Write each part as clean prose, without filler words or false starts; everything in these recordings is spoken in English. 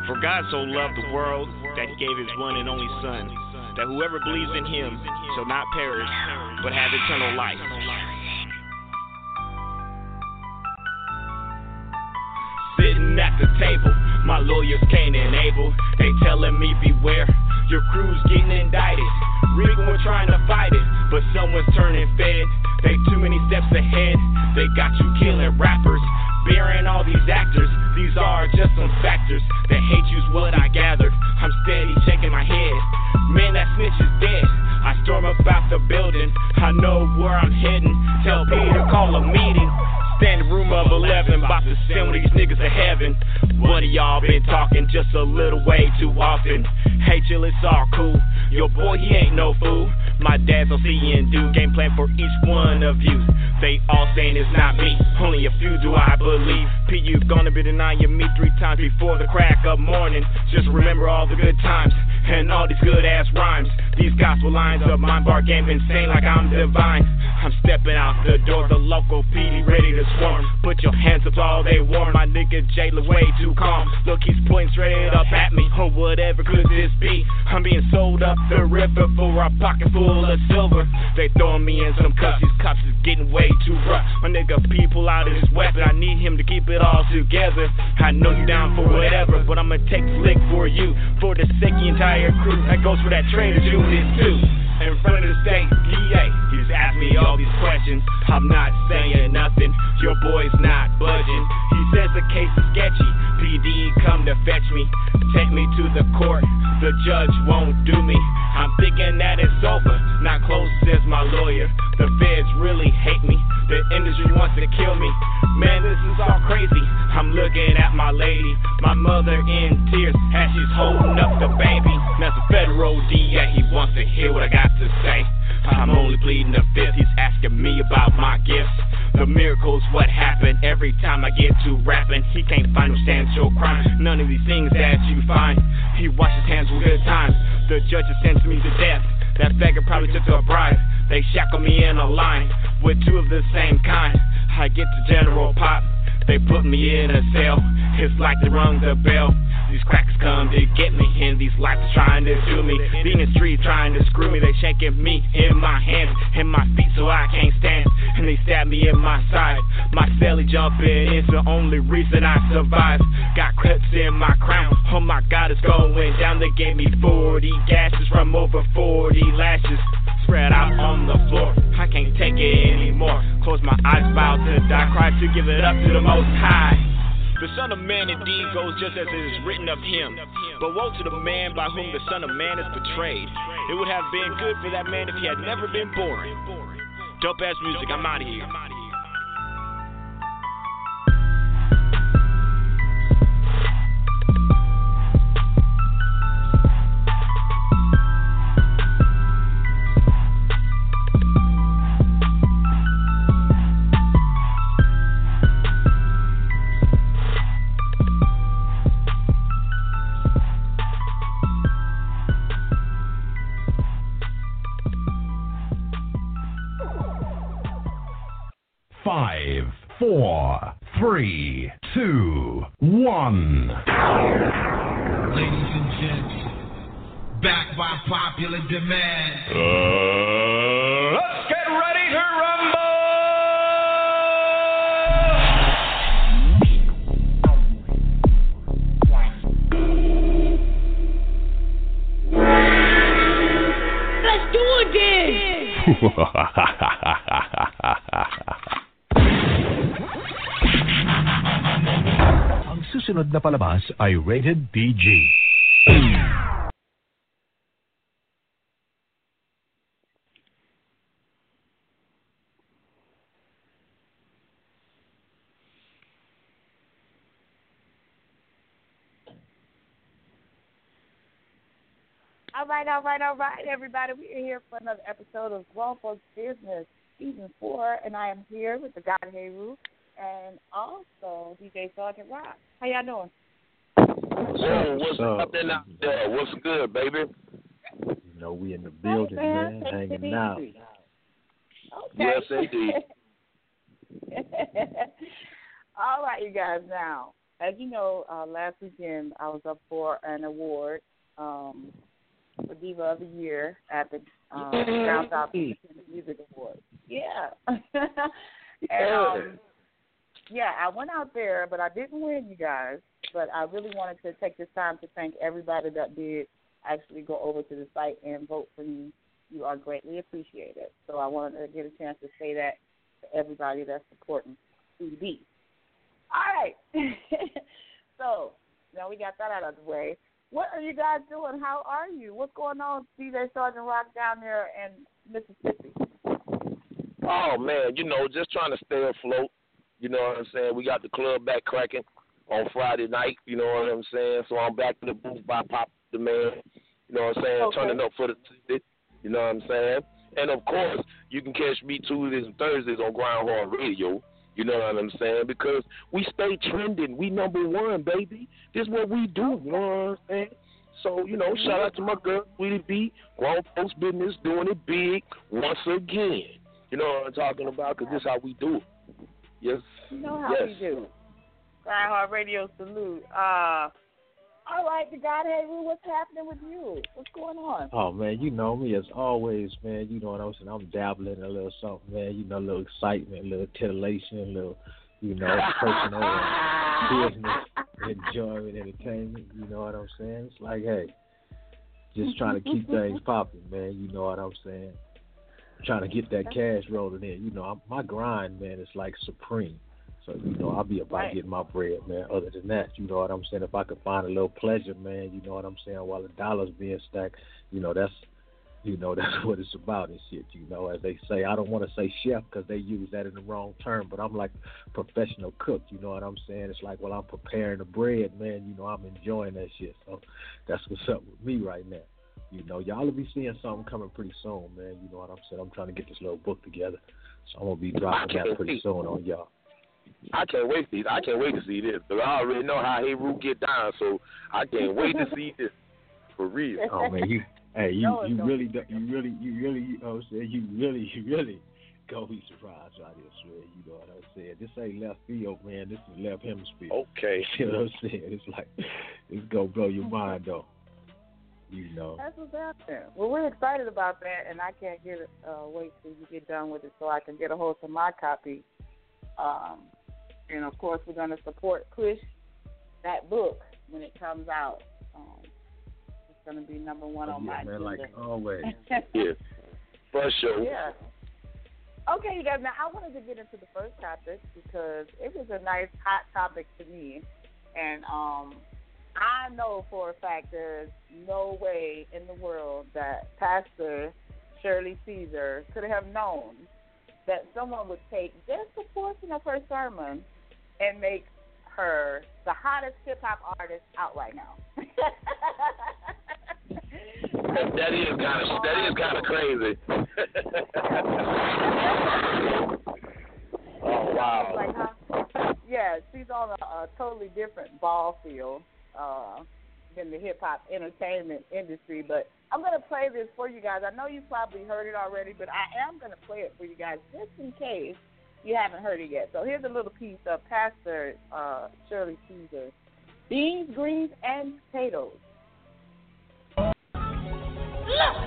For God so loved the world that he gave his one and only Son, that whoever believes in him shall not perish, but have eternal life. Sitting at the table, my lawyers can't enable. They telling me beware, your crew's getting indicted. Regan was trying to fight it, but someone's turning fed. They too many steps ahead. They got you killing rappers, burying all these actors. These are just some factors. The hate you's what I gathered. I'm steady shaking my head. Man, that snitch is dead. I storm up out the building. I know where I'm heading. Tell Peter to call a meeting. Stand in room of 11, about to send one of these niggas to heaven. What of y'all been talking just a little way too often? Hey, chill, it's all cool. Your boy, he ain't no fool. My dad's on see and do game plan for each one of you. They all saying it's not me, only a few do I believe. P, you gonna be denying me 3 times before the crack of morning. Just remember all the good times and all these good ass rhymes. These gospel lines of mine bar game insane like I'm divine. I'm stepping out the door, the local PD ready to swarm. Put your hands up all they warn. My nigga Jayla way too calm. Look, he's pointing straight up at me. Oh, whatever could this be? I'm being sold up the river for a pocket full of silver. They throwing me in some cups. These cops is getting way too rough. My nigga people out of his weapon. I need him to keep it all together. I know you down for whatever, but I'ma take slick for you. For the sake of the entire crew. That goes for that trader unit too. In front of the state DA, he's asked me all these questions. I'm not saying nothing, your boy's not budging. He says the case is sketchy, PD come to fetch me. Take me to the court, the judge won't do me. I'm thinking that it's over, not close says my lawyer. The feds really hate me, the industry wants to kill me. Man, this is all crazy, I'm looking at my lady. My mother in tears as she's holding up the baby. Now the federal DA, he wants to hear what I got to say. I'm only pleading the fifth, he's asking me about my gifts. The miracle's what happened every time I get to rapping. He can't find no substantial crime, none of these things that you find. He washes hands with good times, the judge has sentenced me to death. That faggot probably took a bribe. They shackle me in a line with 2 of the same kind. I get to General Pop, they put me in a cell. It's like they rung the bell. These crackers come to get me, and these lights are trying to do me. Being in the street trying to screw me. They shaking me in my hands, in my feet so I can't stand. And they stab me in my side. My celly jumping is the only reason I survive. Got crepes in my crown. Oh my God, it's going down. They gave me 40 gashes from over 40 lashes. Spread out on the floor, I can't take it anymore. Close my eyes, about to die, cry to give it up to the Most High. The Son of Man indeed goes just as it is written of him. But woe to the man by whom the Son of Man is betrayed. It would have been good for that man if he had never been born. Dope ass music, I'm out of here. Five, 4, 3, 2, 1. Ladies and gents, back by popular demand. Let's get ready to rumble! Let's do it then! Ang susunod na palabas ay rated PG. All right, everybody. We are here for another episode of Grown Folks Business, Season 4, and I am here with the God Heru and also DJ Sergeant Rock. How y'all doing? Whoa, what's happening out there? What's good, baby? You know, we in the building, man, hanging out. Okay. Yes, indeed. All right, you guys. Now, as you know, last weekend I was up for an award, for Diva of the Year at the Down South Independent Music Awards. Yeah. And, I went out there, but I didn't win, you guys. But I really wanted to take this time to thank everybody that did actually go over to the site and vote for me. You are greatly appreciated. So I wanted to get a chance to say that to everybody that's supporting CB. All right. So now we got that out of the way. What are you guys doing? How are you? What's going on, DJ Sergeant Rock, down there in Mississippi? Oh, man, just trying to stay afloat. You know what I'm saying? We got the club back cracking on Friday night. You know what I'm saying? So I'm back in the booth by Pop the Man. You know what I'm saying? Okay. Turning up for the ticket. You know what I'm saying? And, of course, you can catch me Tuesdays and Thursdays on Groundhog Radio. You know what I'm saying? Because we stay trending. We number one, baby. This is what we do. You know what I'm saying? So, shout out to my girl, Sweetie B. Grown folks business, doing it big once again. You know what I'm talking about? Because this is how we do it. Yes. You know how we do. Groundhog Radio salute. All right, the God Heru, what's happening with you? What's going on? Oh, man, you know me as always, man. You know what I'm saying? I'm dabbling in a little something, man. A little excitement, a little titillation, a little, personal business, enjoyment, entertainment. You know what I'm saying? It's like, hey, just trying to keep things popping, man. You know what I'm saying? Trying to get that cash rolling in. My grind, man, is like supreme. So, I'll be about getting my bread, man. Other than that, you know what I'm saying? If I could find a little pleasure, man, you know what I'm saying, while the dollar's being stacked, that's what it's about and shit, As they say, I don't want to say chef because they use that in the wrong term, but I'm like professional cook, you know what I'm saying? It's like, I'm preparing the bread, man, I'm enjoying that shit. So that's what's up with me right now. Y'all will be seeing something coming pretty soon, man. You know what I'm saying? I'm trying to get this little book together. So I'm going to be dropping that pretty soon on y'all. I can't wait to see this. But I already know how Heru get down, so I can't wait to see this for real. Oh man, you really go be surprised right here, swear. You know what I'm saying? This ain't left field, man. This is left hemisphere. Okay. You know what I'm saying? It's like it's gonna blow your mind though. That's what's happening. Well, we're excited about that, and I can't wait till you get done with it so I can get a hold of my copy. And, of course, we're going to push that book when it comes out. It's going to be number one on my agenda. Like always. Yeah, for sure. Yeah. Okay, you guys, now I wanted to get into the first topic because it was a nice, hot topic to me. And I know for a fact there's no way in the world that Pastor Shirley Caesar could have known that someone would take just a portion of her sermon and make her the hottest hip-hop artist out right now. That is kind of crazy. Oh, wow. She's on a totally different ball field than the hip-hop entertainment industry, but I'm going to play this for you guys. I know you've probably heard it already, but I am going to play it for you guys just in case you haven't heard it yet. So here's a little piece of Pastor Shirley Caesar. Beans, greens, and potatoes. Look!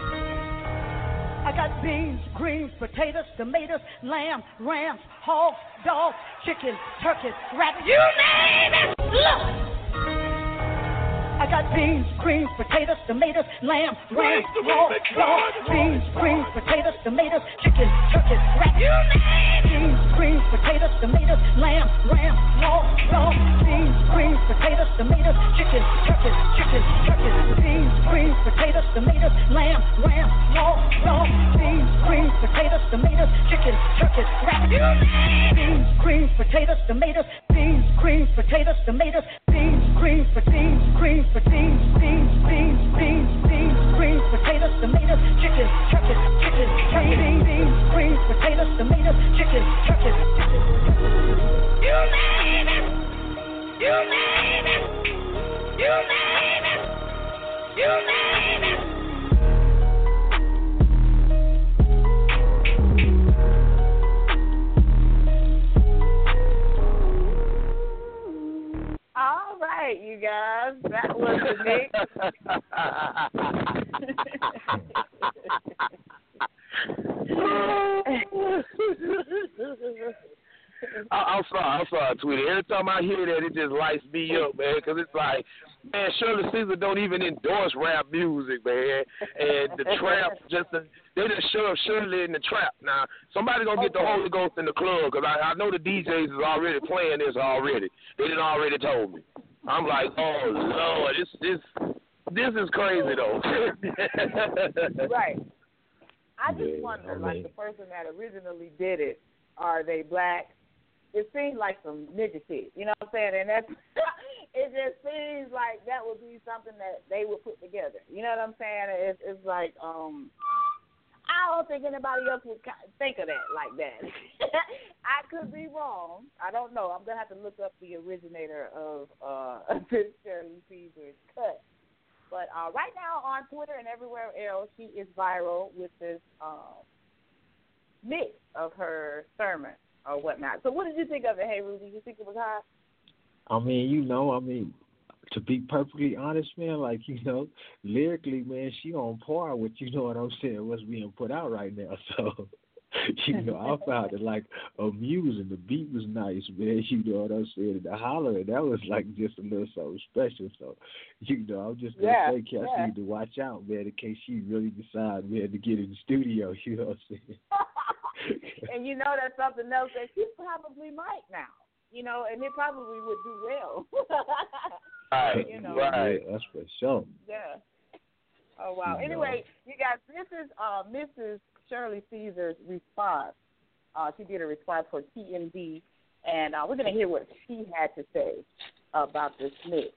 I got beans, greens, potatoes, tomatoes, lamb, rams, hogs, dogs, chicken, turkey, rabbit, you name it! Look! I got beans, greens, potatoes, tomatoes, lamb, rams, hogs, dogs, beans, greens, potatoes, tomatoes, chicken, turkey, rabbit, you name it! Beans, greens, potatoes, tomatoes, lamb, rams, hogs, dogs, beans, greens, potatoes, tomatoes, chicken, turkey, beans, greens, potatoes, tomatoes, lamb, rams, hogs, dogs, beans, greens, potatoes, tomatoes, chicken, turkey, rabbit, you name it! Beans, greens, potatoes, tomatoes, beans, greens, potatoes, tomatoes, beans, greens, potatoes, greens, beans, greens, potatoes, tomatoes, chicken, turkey, beans, greens, potatoes, tomatoes, chicken, turkey. You name it! You name it! You name it! You name it! Yes, that was the Nick. I'm sorry, Tweety. Every time I hear that, it just lights me up, man, because it's like, man, Shirley Caesar don't even endorse rap music, man, and the trap they just shove Shirley in the trap. Now, somebody gonna get the Holy Ghost in the club, because I know the DJs is already playing this already. They done already told me. I'm like, oh Lord, this is crazy though. Right. I just wonder, like the person that originally did it, are they black? It seems like some nigga shit, you know what I'm saying? And that's it just seems like that would be something that they would put together. You know what I'm saying? It's like I don't think anybody else would think of that like that. I could be wrong. I don't know. I'm gonna have to look up the originator of this Shirley Caesar's cut. But right now on Twitter and everywhere else, she is viral with this mix of her sermon or whatnot. So what did you think of it, Hey Rudy? Did you think it was hot? I mean, to be perfectly honest, man, like, lyrically, man, she on par with, what I'm saying, what's being put out right now. So, I found it, like, amusing. The beat was nice, man, you know what I'm saying? The hollering, that was, like, just a little something special. So, I'm just going to say, Cass, you need to watch out, man, in case she really decides, man, to get in the studio, you know what I'm saying? And that's something else that she probably might now, and it probably would do well. Right, right. Yeah, that's for sure. Yeah. Oh, wow. Anyway, you guys, this is Mrs. Shirley Caesar's response. She did a response for TMZ, and we're going to hear what she had to say about this mix.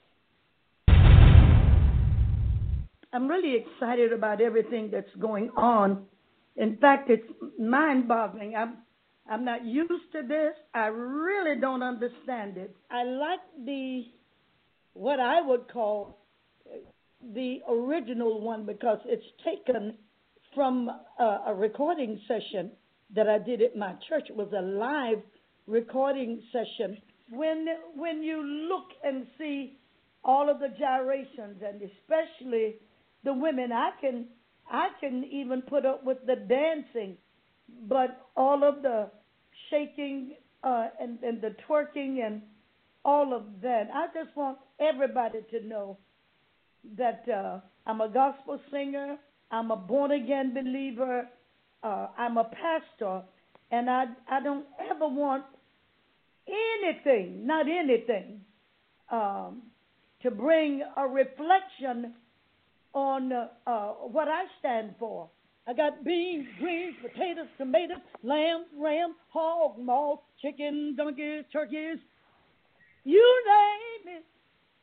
I'm really excited about everything that's going on. In fact, it's mind-boggling. I'm not used to this. I really don't understand it. I like what I would call the original one because it's taken from a recording session that I did at my church. It was a live recording session. When you look and see all of the gyrations, and especially the women, I can even put up with the dancing, but all of the shaking and the twerking and all of that. I just want everybody to know that I'm a gospel singer, I'm a born-again believer, I'm a pastor, and I don't ever want anything, not anything, to bring a reflection on what I stand for. I got beans, greens, potatoes, tomatoes, lamb, ram, hog, mouse, chicken, donkeys, turkeys. You name it.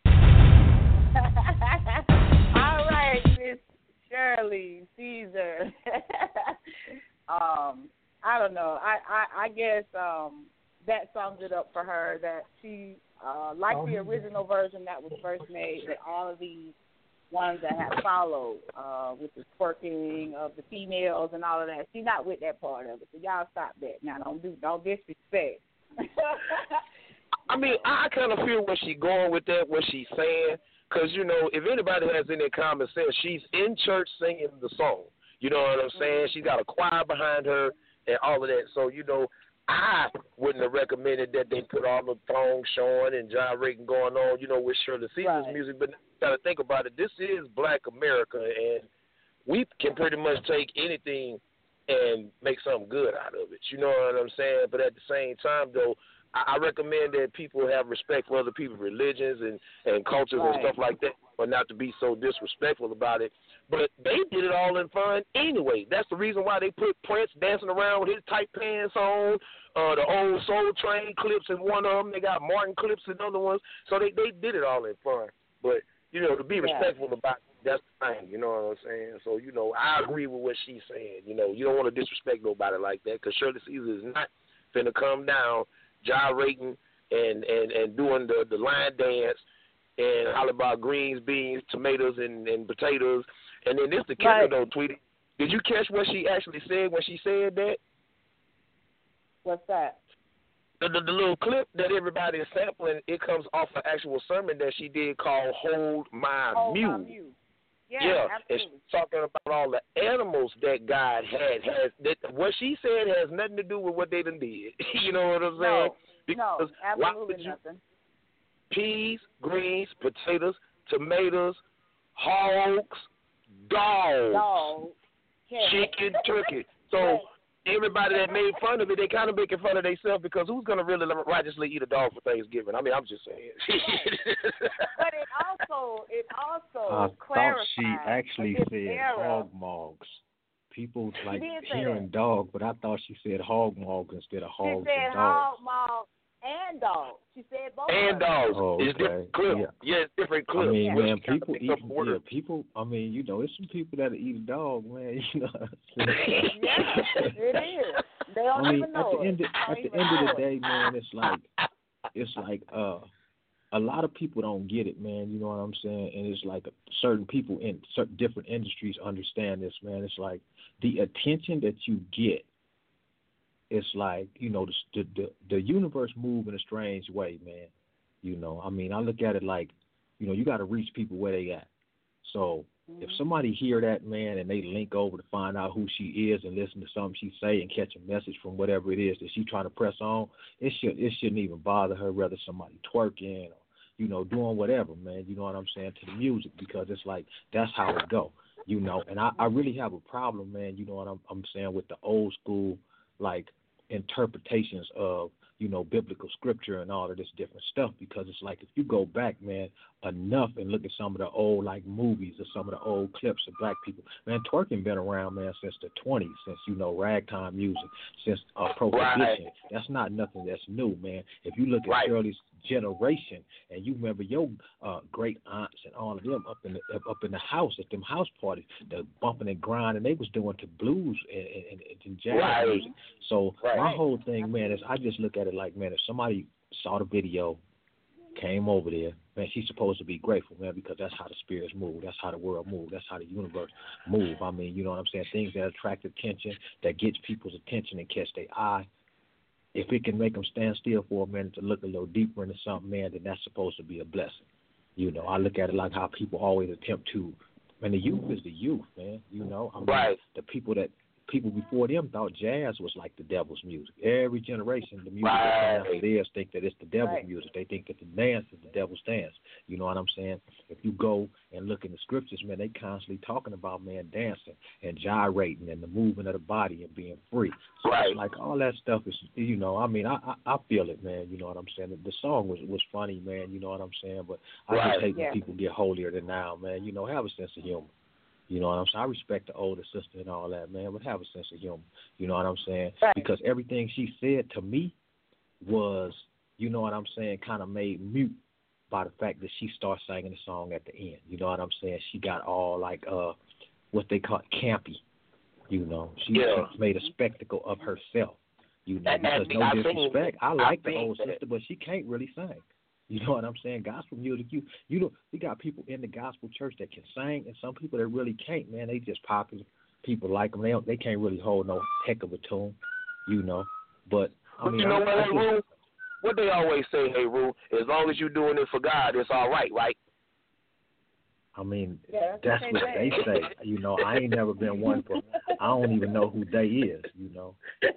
All right, Miss Shirley Caesar. I don't know. I guess that sums it up for her, that she, like the original version that was first made, that all of these ones that have followed with the twerking of the females and all of that, she's not with that part of it. So y'all stop that. Now, don't disrespect. I mean, I kind of feel where she's going with that, what she's saying, because, if anybody has any common sense, she's in church singing the song. You know what I'm saying? She's got a choir behind her and all of that. So, I wouldn't have recommended that they put all the thongs showing and gyrating going on, with Shirley Caesar's music. But you got to think about it. This is Black America, and we can pretty much take anything and make something good out of it. You know what I'm saying? But at the same time, though, I recommend that people have respect for other people's religions and cultures and stuff like that, but not to be so disrespectful about it. But they did it all in fun anyway. That's the reason why they put Prince dancing around with his tight pants on, the old Soul Train clips in one of them. They got Martin clips in other ones. So they did it all in fun. But, to be respectful about it, that's the thing, you know what I'm saying? So, I agree with what she's saying. You don't want to disrespect nobody like that, because Shirley Caesar is not finna come down gyrating and doing the line dance and all about greens, beans, tomatoes, and potatoes. And then this the kicker, though, Tweety. Did you catch what she actually said when she said that? What's that? the little clip that everybody is sampling, it comes off an actual sermon that she did called "Hold My Mule." Yeah, and absolutely. she's talking about all the animals that God has. That what she said has nothing to do with what they done did. You know what I'm saying? No, why absolutely would you, nothing. peas, greens, potatoes, tomatoes, hogs, dogs, chicken, turkey. So everybody that made fun of it, they kind of making fun of themselves because who's going to really righteously eat a dog for Thanksgiving? I mean, I'm just saying. But it also I thought she clarifies actually this said era. hog mogs. People like did say hearing that. dog, but I thought she said hog mogs instead of She hogs said and dogs. hog, mog, and dog. She said both. And of them. dogs. Oh, It's okay. different clips. Yeah. It's different clips. I mean, But man, she kinda people picked eat. up words. Yeah, people. I mean, you know, there's some people that eat a dog, man. You know. Yeah, it is. They don't I mean, even know at the end of the day, man, it's like a lot of people don't get it, man. You know what I'm saying? And it's like certain people in certain different industries understand this, man. It's like the attention that you get. It's like, you know, the universe move in a strange way, man. You know, I mean, I look at it like, you know, you got to reach people where they at. So if somebody hear that, man, and they link over to find out who she is and listen to something she say and catch a message from whatever it is that she trying to press on, it shouldn't even bother her whether somebody twerking or, you know, doing whatever, man. You know what I'm saying, to the music, because it's like that's how it go. You know, and I really have a problem, man. You know what I'm saying, with the old school like interpretations of, you know, biblical scripture and all of this different stuff, because it's like if you go back, man, enough and look at some of the old like movies or some of the old clips of black people, man, twerking been around, man, since the 20s, since, you know, ragtime music, since prohibition. Right. That's not nothing that's new, man. If you look at Right. Shirley's generation and you remember your great aunts and all of them up in the house at them house parties, the bumping and grinding they was doing to blues and jazz Right. music. So Right. my whole thing, man, is I just look at it like, man, if somebody saw the video, came over there, man, she's supposed to be grateful, man, because that's how the spirits move. That's how the world moves. That's how the universe move. I mean, you know what I'm saying? Things that attract attention, that gets people's attention and catch their eye. If it can make them stand still for a minute to look a little deeper into something, man, then that's supposed to be a blessing. You know, I look at it like how people always attempt to, man, the youth is the youth, man. You know, I mean, Right. the people before them thought jazz was like the devil's music. Every generation, the music Right. that comes after theirs think that it's the devil's Right. music. They think that the dance is the devil's dance. You know what I'm saying? If you go and look in the scriptures, man, they constantly talking about, man, dancing and gyrating and the movement of the body and being free. So Right. it's like all that stuff is, you know, I mean, I feel it, man. You know what I'm saying? The song was funny, man. You know what I'm saying? But I Right. just hate when Yeah. people get holier than now, man. You know, have a sense of humor. You know what I'm saying? I respect the older sister and all that, man, but have a sense of humor. You know what I'm saying? Right. Because everything she said to me was, you know what I'm saying, kind of made mute by the fact that she started singing the song at the end. You know what I'm saying? She got all like what they call campy. You know, she made a spectacle of herself. You know, because no disrespect, I like the old sister, but she can't really sing. You know what I'm saying? Gospel music, you know, we got people in the gospel church that can sing, and some people that really can't. Man, they just popular. People like them. They can't really hold no heck of a tune, you know. But I But mean, you know what, I hey, Rue? What they always say, hey, Rue, as long as you're doing it for God, it's all right, right? I mean, Yeah, that's that's what what they they say. You know, I ain't never been one for. I don't even know who they is. You know,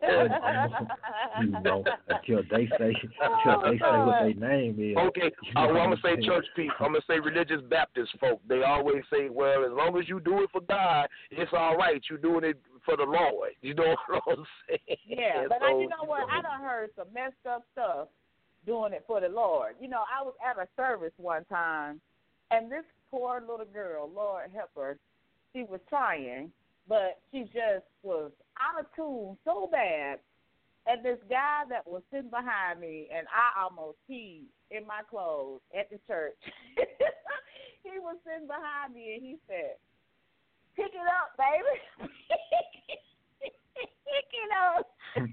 you know, until they say what their name is. Okay, you know well, I'm what going to say saying? church people. I'm going to say religious Baptist folk. They always say, well, as long as you do it for God, it's all right. You're doing it for the Lord. You know what I'm saying? Yeah, but so, you know what? I done heard some messed up stuff doing it for the Lord. You know, I was at a service one time, and this poor little girl, Lord help her, she was trying, but she just was out of tune so bad. And this guy that was sitting behind me, and I almost peed in my clothes at the church. He was sitting behind me, and he said, "Pick it up, baby. Pick it up."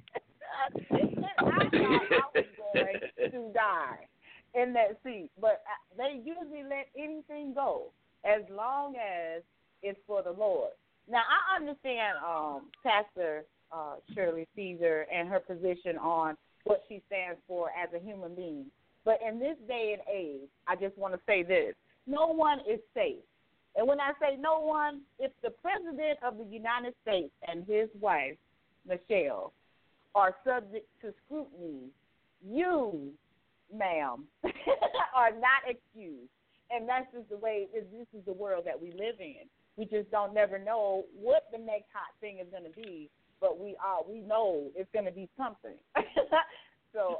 I thought I was going to die in that seat. But they usually let anything go as long as it's for the Lord. Now, I understand Pastor Shirley Caesar and her position on what she stands for as a human being. But in this day and age, I just want to say this. No one is safe. And when I say no one, if the President of the United States and his wife, Michelle, are subject to scrutiny, you, ma'am, are not excused. And that's just the way, this is the world that we live in. We just don't never know what the next hot thing is going to be, but we know it's going to be something. So,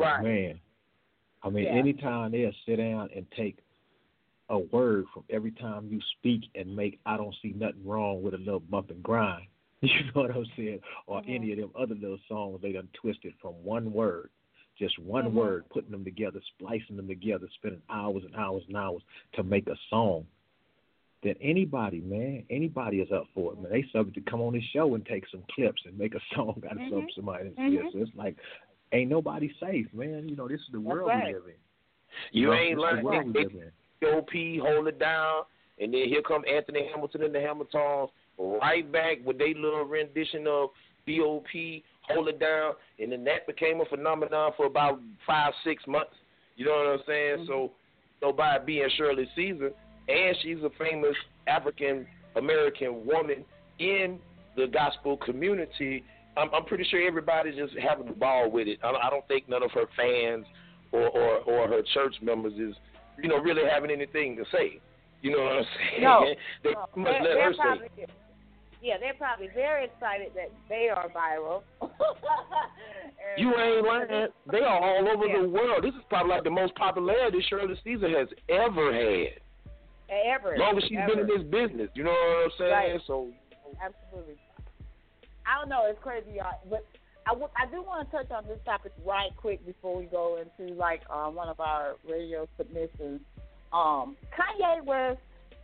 anytime they'll sit down and take a word from every time you speak and make I don't see nothing wrong with a little bump and grind, you know what I'm saying? Or any of them other little songs they done twisted from one word, just one word, putting them together, splicing them together, spending hours and hours and hours to make a song. Then anybody is up for it, man. They subject to come on this show and take some clips and make a song out of somebody. So it's like, ain't nobody safe, man. You know, this is the world we live in. You ain't learning. B.O.P. hold it down, and then here come Anthony Hamilton and the Hamiltons right back with their little rendition of B.O.P. hold it down, and then that became a phenomenon for about 5-6 months. You know what I'm saying? So nobody being Shirley Caesar, and she's a famous African American woman in the gospel community. I'm pretty sure everybody's just having the ball with it. I don't think none of her fans or her church members is, you know, really having anything to say. You know what I'm saying? No. They must let her say. Yeah, they're probably very excited that they are viral. You ain't lying. They are all over the world. This is probably like the most popularity Shirley Caesar has ever had. Ever. As long as she's been in this business. You know what I'm saying? Right. So absolutely. I don't know. It's crazy, y'all. But I do want to touch on this topic right quick before we go into, like, one of our radio submissions. Kanye West,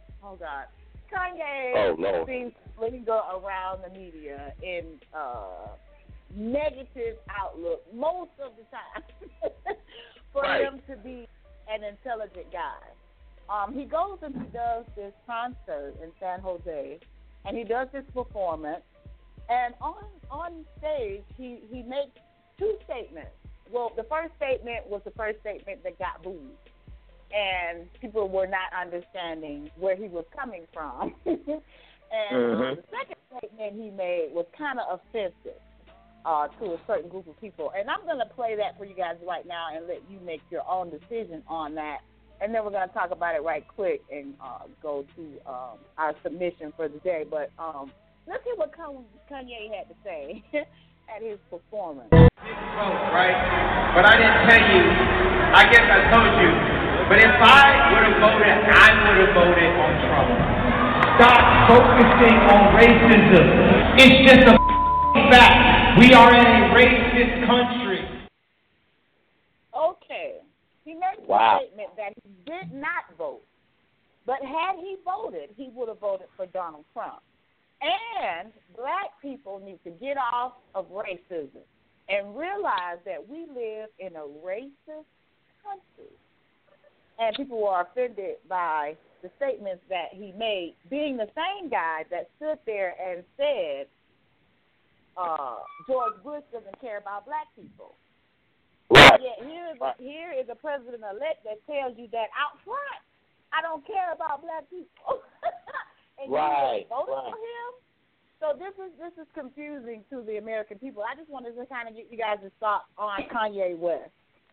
Kanye seems to really go around the media in negative outlook most of the time for him to be an intelligent guy. He goes and he does this concert in San Jose, and he does this performance. And on stage, he makes two statements. Well, the first statement was the first statement that got booed. And people were not understanding where he was coming from. And the second statement he made was kind of offensive to a certain group of people. And I'm going to play that for you guys right now and let you make your own decision on that. And then we're going to talk about it right quick and go to our submission for the day. But let's hear what Kanye had to say at his performance. Right? But I didn't tell you. I guess I told you. But if I would have voted, I would have voted on Trump. Stop focusing on racism. It's just a fact. We are in a racist country. Okay. He made a statement that he did not vote. But had he voted, he would have voted for Donald Trump. And black people need to get off of racism and realize that we live in a racist country. And people were offended by the statements that he made, being the same guy that stood there and said George Bush doesn't care about black people. Right. Yet here is a president-elect that tells you that out front, I don't care about black people. And you voted for him. So this is confusing to the American people. I just wanted to kind of get you guys to stop on Kanye West.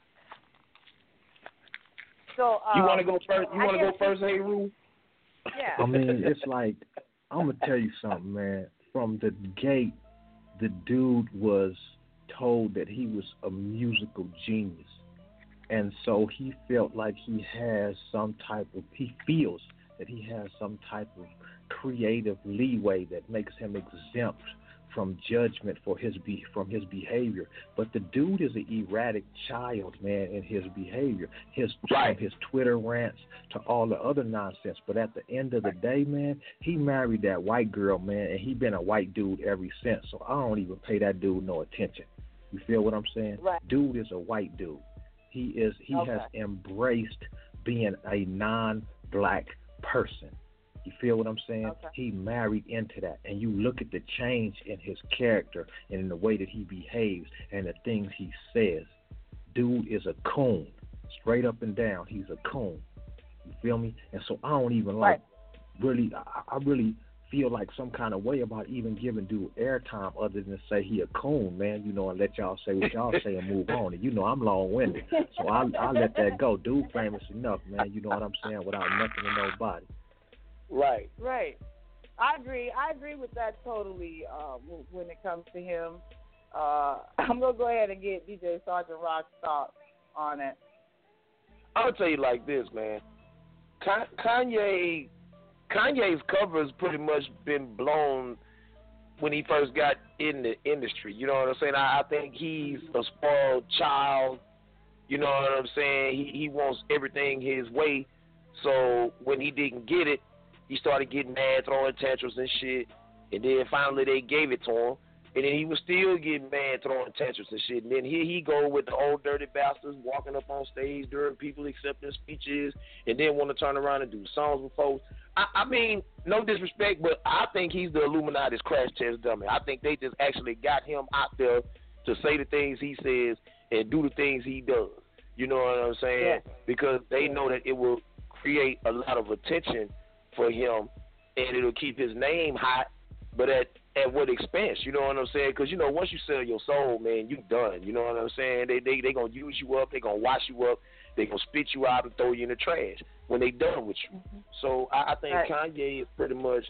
So you want to go first? You want to go first, hey, Rue? Yeah. I mean, it's like, I'm gonna tell you something, man. From the gate, the dude was told that he was a musical genius, and so he felt like he feels that he has some type of creative leeway that makes him exempt from judgment from his behavior. But the dude is an erratic child, man, in his behavior, from his Twitter rants to all the other nonsense. But at the end of the day, man, he married that white girl, man, and he been a white dude ever since. So I don't even pay that dude no attention. You feel what I'm saying? Right. Dude is a white dude. He has embraced being a non-black person. You feel what I'm saying? Okay. He married into that. And you look at the change in his character and in the way that he behaves and the things he says. Dude is a coon. Straight up and down, he's a coon. You feel me? And so I don't even like really, I really feel like some kind of way about even giving dude airtime other than say he a coon, man, you know, and let y'all say what y'all say and move on. And you know I'm long-winded, so I'll let that go. Dude famous enough, man, you know what I'm saying, without nothing to nobody. Right. Right. I agree with that totally when it comes to him. I'm going to go ahead and get DJ Sergeant Rock's thoughts on it. I'll tell you like this, man. Kanye's cover's pretty much been blown when he first got in the industry. You know what I'm saying? I think he's a spoiled child. You know what I'm saying? He wants everything his way. So when he didn't get it, he started getting mad, throwing tantrums and shit. And then finally they gave it to him. And then he was still getting mad, throwing tantrums and shit. And then here he go with the old dirty bastards walking up on stage during people accepting speeches and then want to turn around and do songs with folks. I mean, no disrespect, but I think he's the Illuminati's crash test dummy. I think they just actually got him out there to say the things he says and do the things he does. You know what I'm saying? Yeah. Because they know that it will create a lot of attention for him and it'll keep his name hot, but at what expense? You know what I'm saying? Because, you know, once you sell your soul, man, you done. You know what I'm saying? They going to use you up. They going to wash you up. They going to spit you out and throw you in the trash when they done with you. Mm-hmm. So I think Kanye is pretty much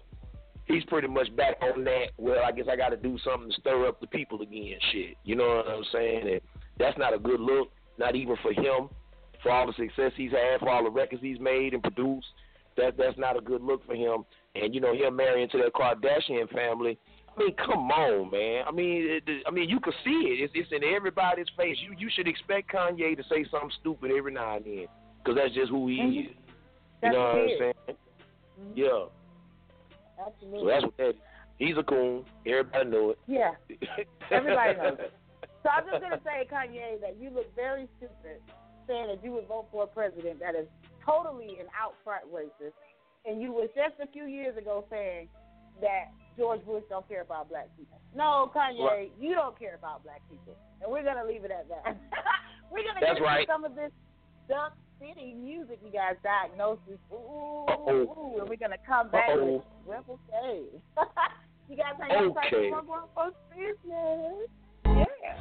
back on that. Well, I guess I got to do something to stir up the people again, shit. You know what I'm saying? And that's not a good look, not even for him, for all the success he's had, for all the records he's made and produced. That's not a good look for him. And, you know, him marrying into that Kardashian family, I mean, come on, man. I mean, you can see it. It's in everybody's face. You should expect Kanye to say something stupid every now and then, because that's just who he is. You know what I'm saying? Mm-hmm. Yeah. Absolutely. So that's what that is. He's a coon. Everybody know it. Yeah. Everybody knows it. So I'm just going to say, Kanye, that you look very stupid saying that you would vote for a president that is totally an out-front racist, and you was just a few years ago saying that George Bush don't care about black people. No, Kanye, you don't care about black people. And we're going to leave it at that. We're going to get into some of this Duck City music, you guys, Diagnosis. Ooh, and we're going to come back with Rebel K. You guys hang on tight for one more folks business. Yeah.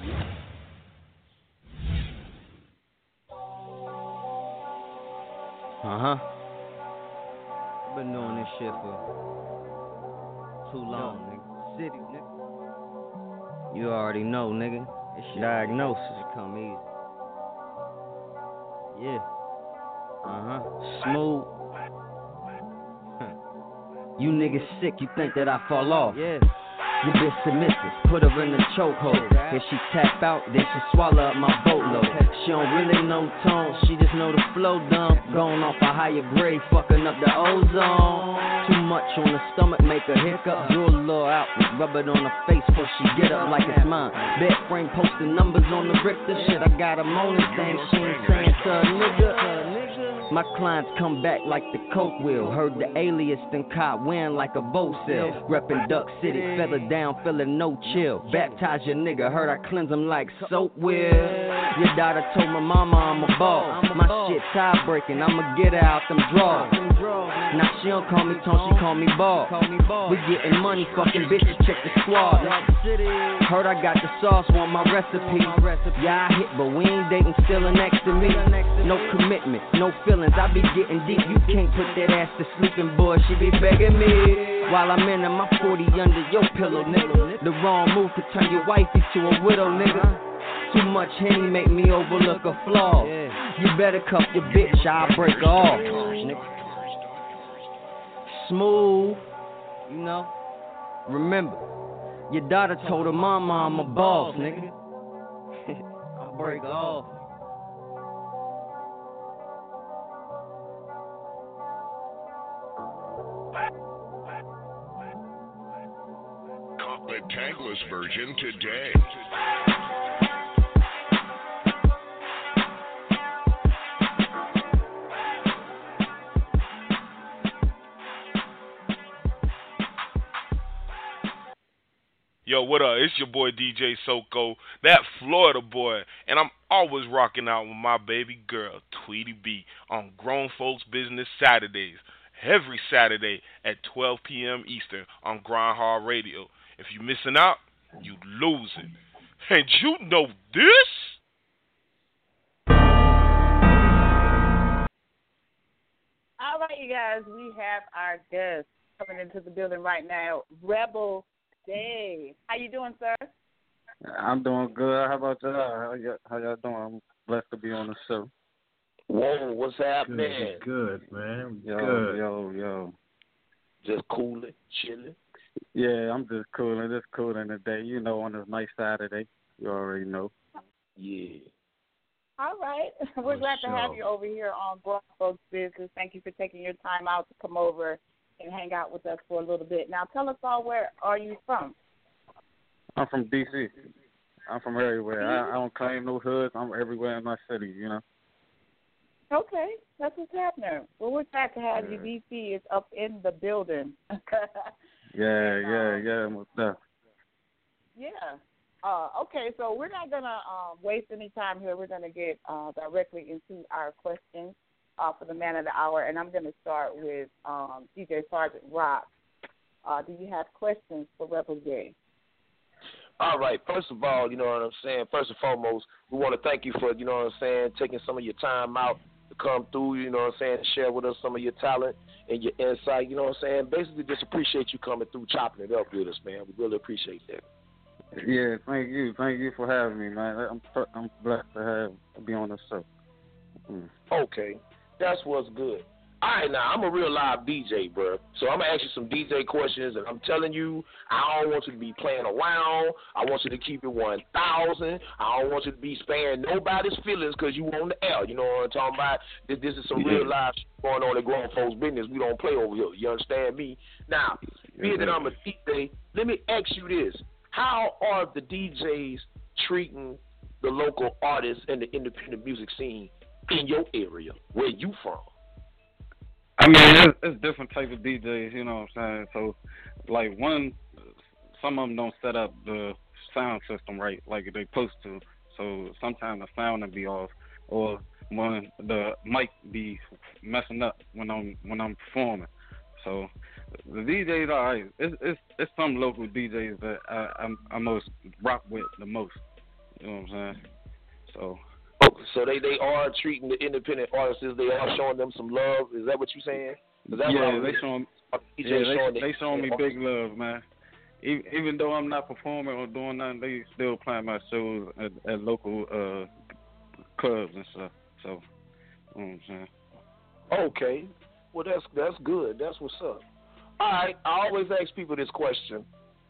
Been doing this shit for too long, nigga. City, nigga. You already know, nigga. This shit Diagnosis. It come easy. Yeah. Smooth. You niggas sick, you think that I fall off. Yeah. You bitch submissive, put her in the chokehold. If she tap out, then she swallow up my boatload. She don't really know tone, she just know the flow dumb. Going off a higher grade, fucking up the ozone. Too much on the stomach, make her hiccup. Draw a little out, rub it on her face before she get up like it's mine. Bed frame posting numbers on the Richter. Shit, I got a moaning thing, she ain't saying to a nigga. My clients come back like the coke wheel. Heard the alias, then caught wind like a boat sail. Reppin' Duck City, feather down, feeling no chill. Baptize your nigga, heard I cleanse him like soap will. Your daughter told my mama I'm a boss. My shit tie breaking, I'ma get her out them drawers. Now she don't call me Tone, she call me Ball. We getting money, fucking bitches, check the squad. Heard I got the sauce, want my recipe. Yeah, I hit, but we ain't dating, still next to me. No commitment, no feelings, I be getting deep. You can't put that ass to sleeping, boy, she be begging me. While I'm in my 40 under your pillow, nigga. The wrong move could turn your wifey to a widow, nigga. Too much Henny make me overlook a flaw. You better cuff your bitch, I'll break her off. Smooth, you know. Remember, your daughter told her mama I'm a boss, nigga. I'll break her off. The tangless version today. Yo, what up? It's your boy DJ Soko, that Florida boy, and I'm always rocking out with my baby girl, Tweety B, on Grown Folks Business Saturdays. Every Saturday at 12 p.m. Eastern on Grind Hard Radio. If you're missing out, you losing. And you know this? All right, you guys, we have our guest coming into the building right now, Rebel Day. How you doing, sir? I'm doing good. How about y'all? How y'all doing? I'm blessed to be on the show. Whoa, what's happening? Good, man. Yo, Good. yo. Just cooling, chilling. Yeah, I'm just cooling today. You know, on this nice Saturday. You already know. Yeah. All right. We're glad to have you over here on Grown Folks Business. Thank you for taking your time out to come over and hang out with us for a little bit. Now, tell us all, where are you from? I'm from D.C. I'm from everywhere. I don't claim no hoods. I'm everywhere in my city, you know. Okay. That's what's happening. Well, we're glad to have you. D.C. is up in the building. Yeah. Most definitely. Yeah. Okay, so we're not going to waste any time here. We're going to get directly into our questions for the man of the hour, and I'm going to start with DJ Sergeant Rock. Do you have questions for Rebel Day? All right. First of all, you know what I'm saying, first and foremost, we want to thank you for, you know what I'm saying, taking some of your time out to come through, you know what I'm saying, to share with us some of your talent and your insight, you know what I'm saying. Basically, just appreciate you coming through, chopping it up with us, man. We really appreciate that. Yeah, thank you. Thank you for having me, man. I'm blessed to be on the show. Okay. That's what's good. All right, now, I'm a real live DJ, bro. So I'm going to ask you some DJ questions, and I'm telling you, I don't want you to be playing around. I want you to keep it 1,000. I don't want you to be sparing nobody's feelings because you on the air. You know what I'm talking about? This is some real live shit going on in Grown Folks Business. We don't play over here. You understand me? Now, being that I'm a DJ, let me ask you this. How are the DJs treating the local artists and the independent music scene in your area, where you from? I mean, it's different type of DJs, you know what I'm saying? So, like, some of them don't set up the sound system right like they supposed to. So sometimes the sound will be off, or when the mic be messing up when I'm performing. So the DJs are alright. It's some local DJs that I most rock with the most. You know what I'm saying? So they are treating the independent artists. They are showing them some love. Is that what you're saying? They showing me big love, man. Even though I'm not performing or doing nothing, they still playing my shows at local clubs and stuff. So, you know what I'm saying? Okay. Well, that's good. That's what's up. All right. I always ask people this question.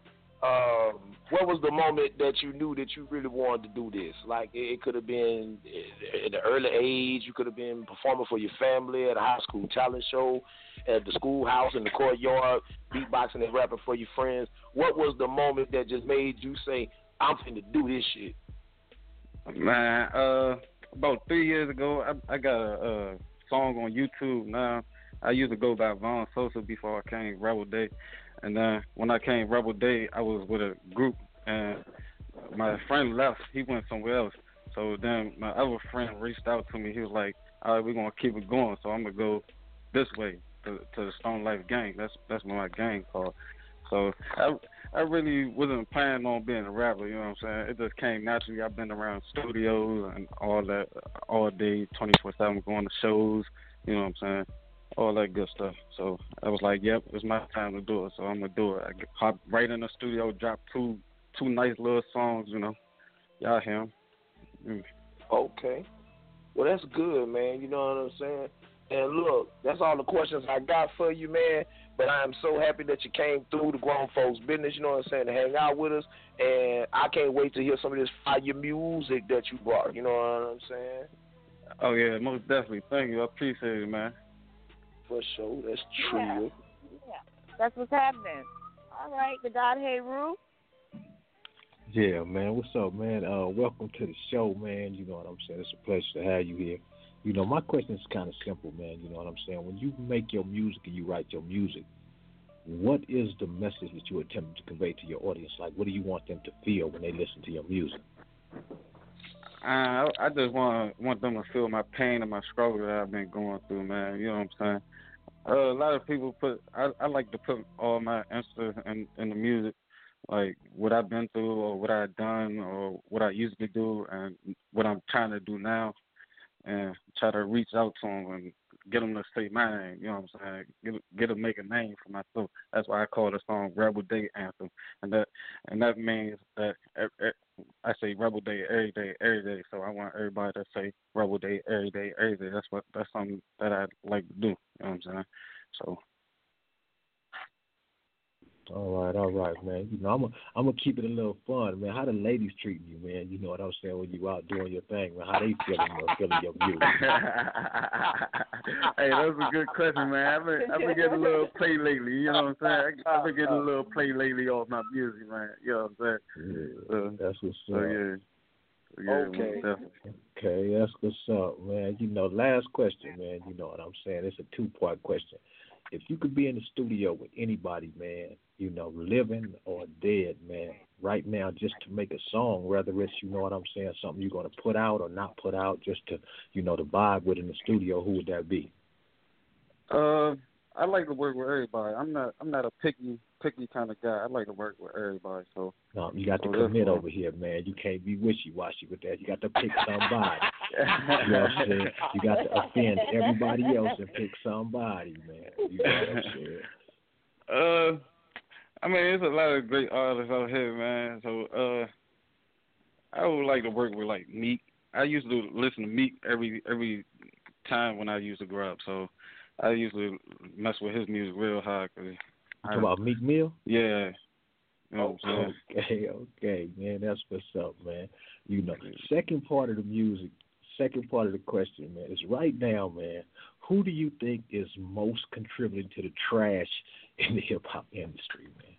What was the moment that you knew that you really wanted to do this? Like, it could have been at an early age. You could have been performing for your family at a high school talent show, at the schoolhouse, in the courtyard, beatboxing and rapping for your friends. What was the moment that just made you say, I'm finna do this shit? Man, about 3 years ago, I got a song on YouTube now. I used to go by Von Sosa before I came Rebel Day. And then when I came Rebel Day, I was with a group, and my friend left. He went somewhere else. So then my other friend reached out to me. He was like, all right, we're going to keep it going. So I'm going to go this way to the Stone Life Gang. That's what my gang called. So I really wasn't planning on being a rapper, you know what I'm saying? It just came naturally. I've been around studios and all that all day, 24/7, going to shows, you know what I'm saying? All that good stuff. So I was like, yep, it's my time to do it, so I'm going to do it. I hopped right in the studio, dropped two nice little songs, you know. Y'all hear them. Okay. Well, that's good, man. You know what I'm saying? And look, that's all the questions I got for you, man. But I am so happy that you came through the Grown Folks Business, you know what I'm saying, to hang out with us. And I can't wait to hear some of this fire music that you brought, you know what I'm saying? Oh, yeah, most definitely. Thank you. I appreciate it, man. For sure. That's true. Yeah. That's what's happening. All right, the God Hey Roo. Yeah, man. What's up, man? Welcome to the show, man. You know what I'm saying? It's a pleasure to have you here. You know, my question is kind of simple, man. You know what I'm saying? When you make your music and you write your music, what is the message that you attempt to convey to your audience? Like, what do you want them to feel when they listen to your music? I just want them to feel my pain and my struggle that I've been going through, man. You know what I'm saying? A lot of people I like to put all my answers in the music, like what I've been through or what I've done or what I used to do and what I'm trying to do now, and try to reach out to them and get them to say my name. You know what I'm saying? Get them make a name for myself. That's why I call the song Rebel Day Anthem, and that means that I say Rebel Day every day, every day. So I want everybody to say Rebel Day every day, every day. That's something that I like to do. You know what I'm saying? So. All right, man. You know, I'm gonna keep it a little fun, man. How the ladies treating you, man? You know what I'm saying, when you out doing your thing, man. How they feeling your music? Hey, that's a good question, man. I've been getting a little play lately. You know what I'm saying? I've been getting a little play lately off my music, man. You know what I'm saying? Yeah, that's what's up. Yeah. Okay, that's what's up, man. You know, last question, man. You know what I'm saying? It's a 2-part question. If you could be in the studio with anybody, man, you know, living or dead, man, right now, just to make a song, whether it's, you know what I'm saying, something you're going to put out or not put out, just to, you know, to vibe with in the studio, who would that be? I like to work with everybody. I'm not a picky kind of guy. I like to work with everybody. So no, you got to commit over here, man. You can't be wishy-washy with that. You got to pick somebody. You know what I'm saying? You got to offend everybody else and pick somebody, man. You know what I'm saying? I mean, there's a lot of great artists out here, man. So I would like to work with like Meek. I used to listen to Meek every time when I used to grow up. So I usually mess with his music real hard. You talking about Meek Mill? Yeah. You know what I'm saying? Okay, man. That's what's up, man. You know, second part of the question, man, is right now, man, who do you think is most contributing to the trash in the hip-hop industry, man?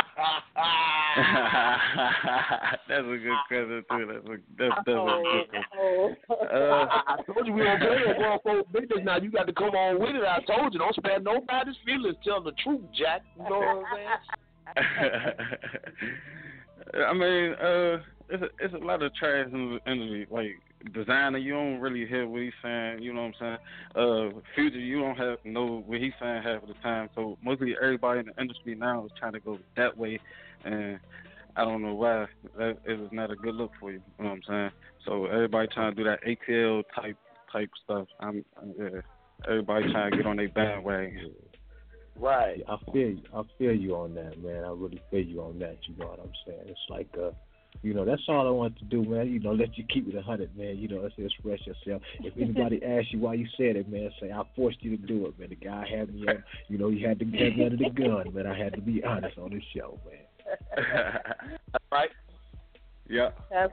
That's a good question, too. That's a good question. I told you we don't play on grown folk business now. You got to come on with it. I told you, don't spare nobody's feelings. Tell the truth, Jack. You know what I'm saying? I mean, it's a lot of trash in the industry. Like, Designer, you don't really hear what he's saying, you know what I'm saying? Future, you don't have to know what he's saying half of the time. So mostly everybody in the industry now is trying to go that way, and I don't know why. That is not a good look for you, you know what I'm saying? So everybody trying to do that ATL type stuff. Everybody trying to get on their bandwagon. Right. I feel you on that, man. I really feel you on that. You know what I'm saying? It's like, you know, that's all I want to do, man. You know, let you keep it 100, man. You know, let's express yourself. If anybody asks you why you said it, man, say, I forced you to do it, man. The guy had me, you know, he had to get me under the gun, man. I had to be honest on this show, man. Right? Yeah.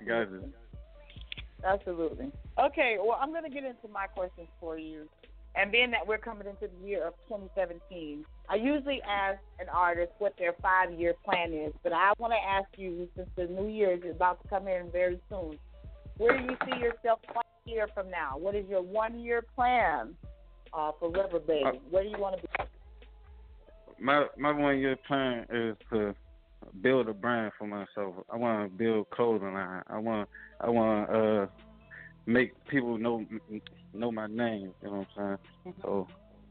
Absolutely. Okay, well, I'm going to get into my questions for you. And being that we're coming into the year of 2017, I usually ask an artist what their 5-year plan is. But I want to ask you, since the new year is about to come in very soon, where do you see yourself 1 year from now? What is your 1-year plan for Rubber Baby? Where do you want to be? My 1-year plan is to build a brand for myself. I want to build clothing line. I want to make people know my name, you know what I'm saying? So,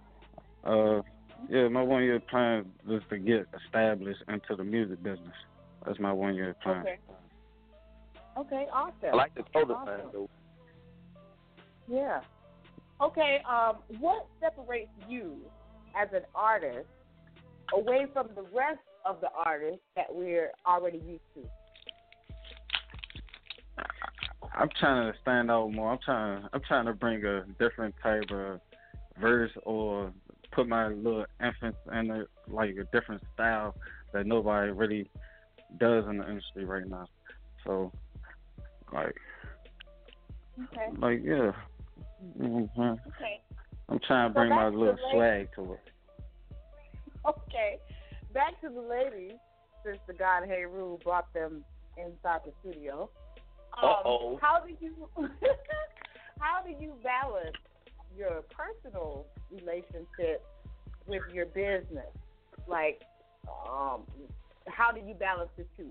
my 1-year plan is to get established into the music business. That's my 1-year plan. Okay, awesome. I like the clothing plan, though. Yeah. Okay, what separates you as an artist away from the rest of the artists that we're already used to? I'm trying to stand out more. I'm trying to bring a different type of verse or put my little emphasis in it, like a different style that nobody really does in the industry right now. So, yeah. Mm-hmm. Okay. I'm trying to bring my little swag to it. Okay. Back to the ladies, since the God Hey Rule brought them inside the studio. How do you balance your personal relationship with your business? Like, how do you balance the two?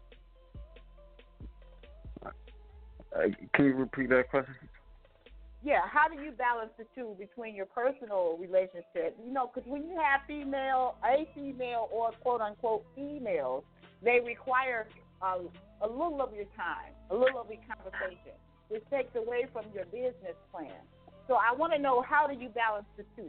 Can you repeat that question? Yeah, how do you balance the two between your personal relationship? You know, because when you have a female or quote-unquote females, they require a little of your time, a little of your conversation, which takes away from your business plan. So I want to know, how do you balance the two?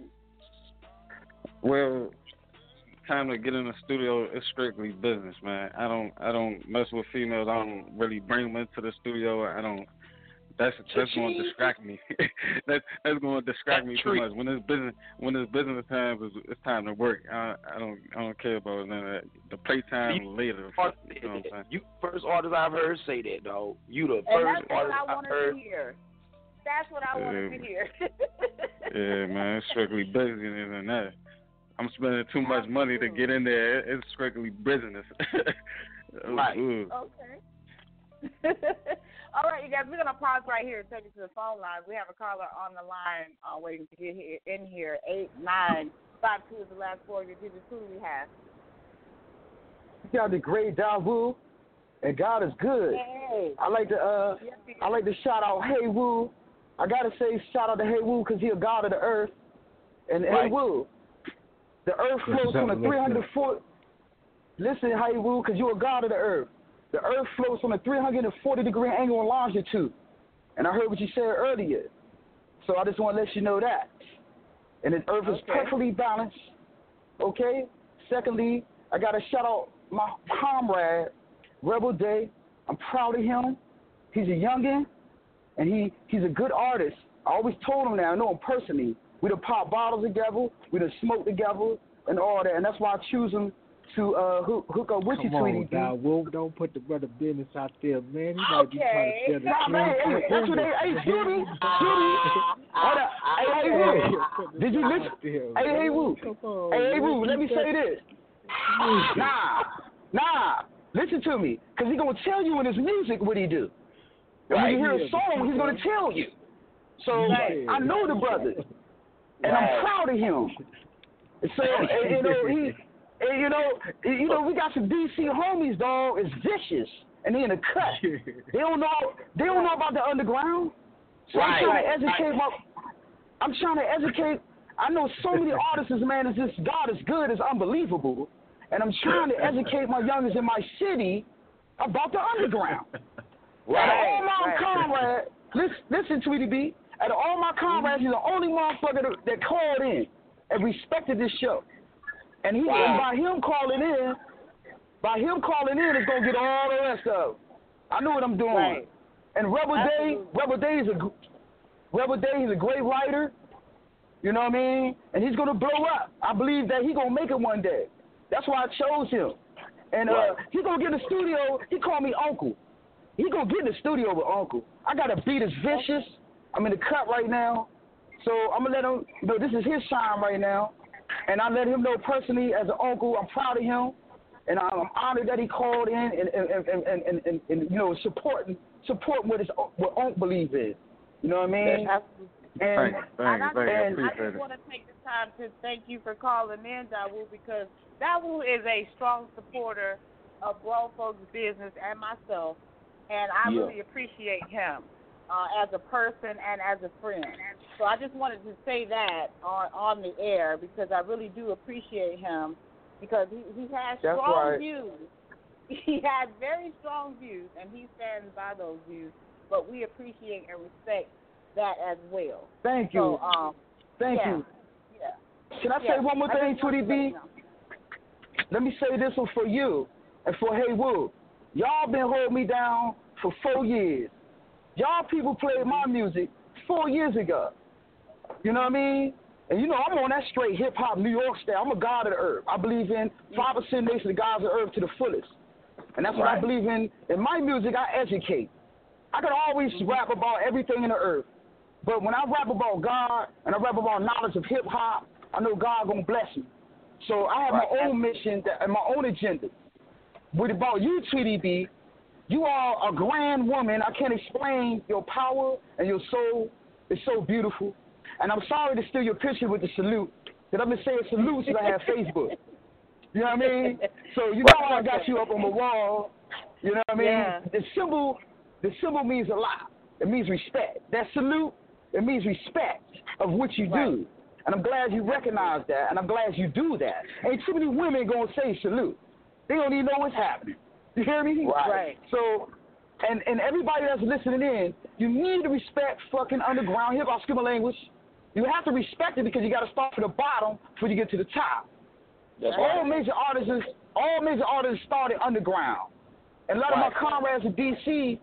Well, time to get in the studio is strictly business, man. I don't mess with females. I don't really bring them into the studio. That's going to distract me. that's going to distract me too much. When it's business time, it's time to work. I don't care about none of that. The playtime later. You know what I'm saying? You first artist I've heard say that, dog. You the And first that's what artist I I've wanted heard. to hear. That's what I wanted to hear. Yeah, man, it's strictly business than that. I'm spending too much money to get in there. It's strictly business. Right. Okay. All right, you guys, we're going to pause right here and take it to the phone line. We have a caller on the line waiting to get in here. 8952 is the last four of your digits. Who do we have? You got the great Dawu, and God is good. Hey. I like to shout out Hey Woo. I gotta say shout out to Hey Woo because he a God of the earth. And Hey Woo, the earth floats on a 300-foot. Listen, Hey Woo, because you a God of the earth. The earth floats on a 340-degree angle of longitude. And I heard what you said earlier. So I just want to let you know that. And the earth is perfectly balanced. Okay? Secondly, I got to shout out my comrade, Rebel Day. I'm proud of him. He's a youngin', and he's a good artist. I always told him that. I know him personally. We done pop bottles together. We done smoke together and all that. And that's why I choose him to hook up with you, Tweety B. Come on, Wolf, don't put the brother business out there, man. He might be trying to share the truth. That's what hey, Judy. Hold up. Hey, Woo. Did you listen? Hey, Woo. Hey, Woo, let me say this. Nah. Listen to me, because he's going to tell you in his music what he do. And when you hear a song, he's going to tell you. So I know the brother, and I'm proud of him. So, you know, we got some DC homies, dog. It's vicious, and they in the cut. They don't know about the underground. So I'm trying to educate. I know so many artists, man. It's just God is good. It's unbelievable, and I'm trying to educate my youngers in my city about the underground. Out of all my comrades, listen, Tweety B. Out of all my comrades, he's the only motherfucker that called in and respected this show. And and by him calling in, it's gonna get all the rest of it. I know what I'm doing. Right. And Rebel Day is a great writer. You know what I mean? And he's gonna blow up. I believe that he's gonna make it one day. That's why I chose him. And he's gonna get in the studio. He called me Uncle. He gonna get in the studio with Uncle. I got a beat that's vicious. I'm in the cut right now. So I'm gonna let him know this is his shine right now. And I let him know personally as an uncle, I'm proud of him, and I'm honored that he called in and you know supporting what Unc believes in. You know what I mean? And I just want to take the time to thank you for calling in, Dawu, because Dawu is a strong supporter of Grown Folks Business and myself, and I really appreciate him as a person and as a friend. So I just wanted to say that on the air because I really do appreciate him because he has strong views. He has very strong views, and he stands by those views, but we appreciate and respect that as well. Thank you. So, Thank you. Yeah. Can I say one more thing, Tweety B? Let me say this one for you and for Hey Woo. Y'all been holding me down for 4 years. Y'all people played my music 4 years ago. You know what I mean? And you know, I'm on that straight hip-hop New York style. I'm a God of the earth. I believe in 5% nation of gods of the earth to the fullest. And that's what I believe in. In my music, I educate. I could always rap about everything in the earth. But when I rap about God and I rap about knowledge of hip-hop, I know God going to bless me. So I have my own mission and my own agenda. What about you, Tweety B? You are a grand woman. I can't explain your power and your soul. It's so beautiful. And I'm sorry to steal your picture with the salute. Because I've been saying salute since I had Facebook. You know what I mean? So you know I got you up on the wall. You know what I mean? Yeah. The symbol means a lot. It means respect. That salute, it means respect of what you do. And I'm glad you recognize that, and I'm glad you do that. Ain't too many women gonna say salute. They don't even know what's happening. You hear me? Right. So, and everybody that's listening in, you need to respect fucking underground hip-hop, excuse my language. You have to respect it because you got to start from the bottom before you get to the top. All major artists started underground. And a lot of my comrades in D.C.,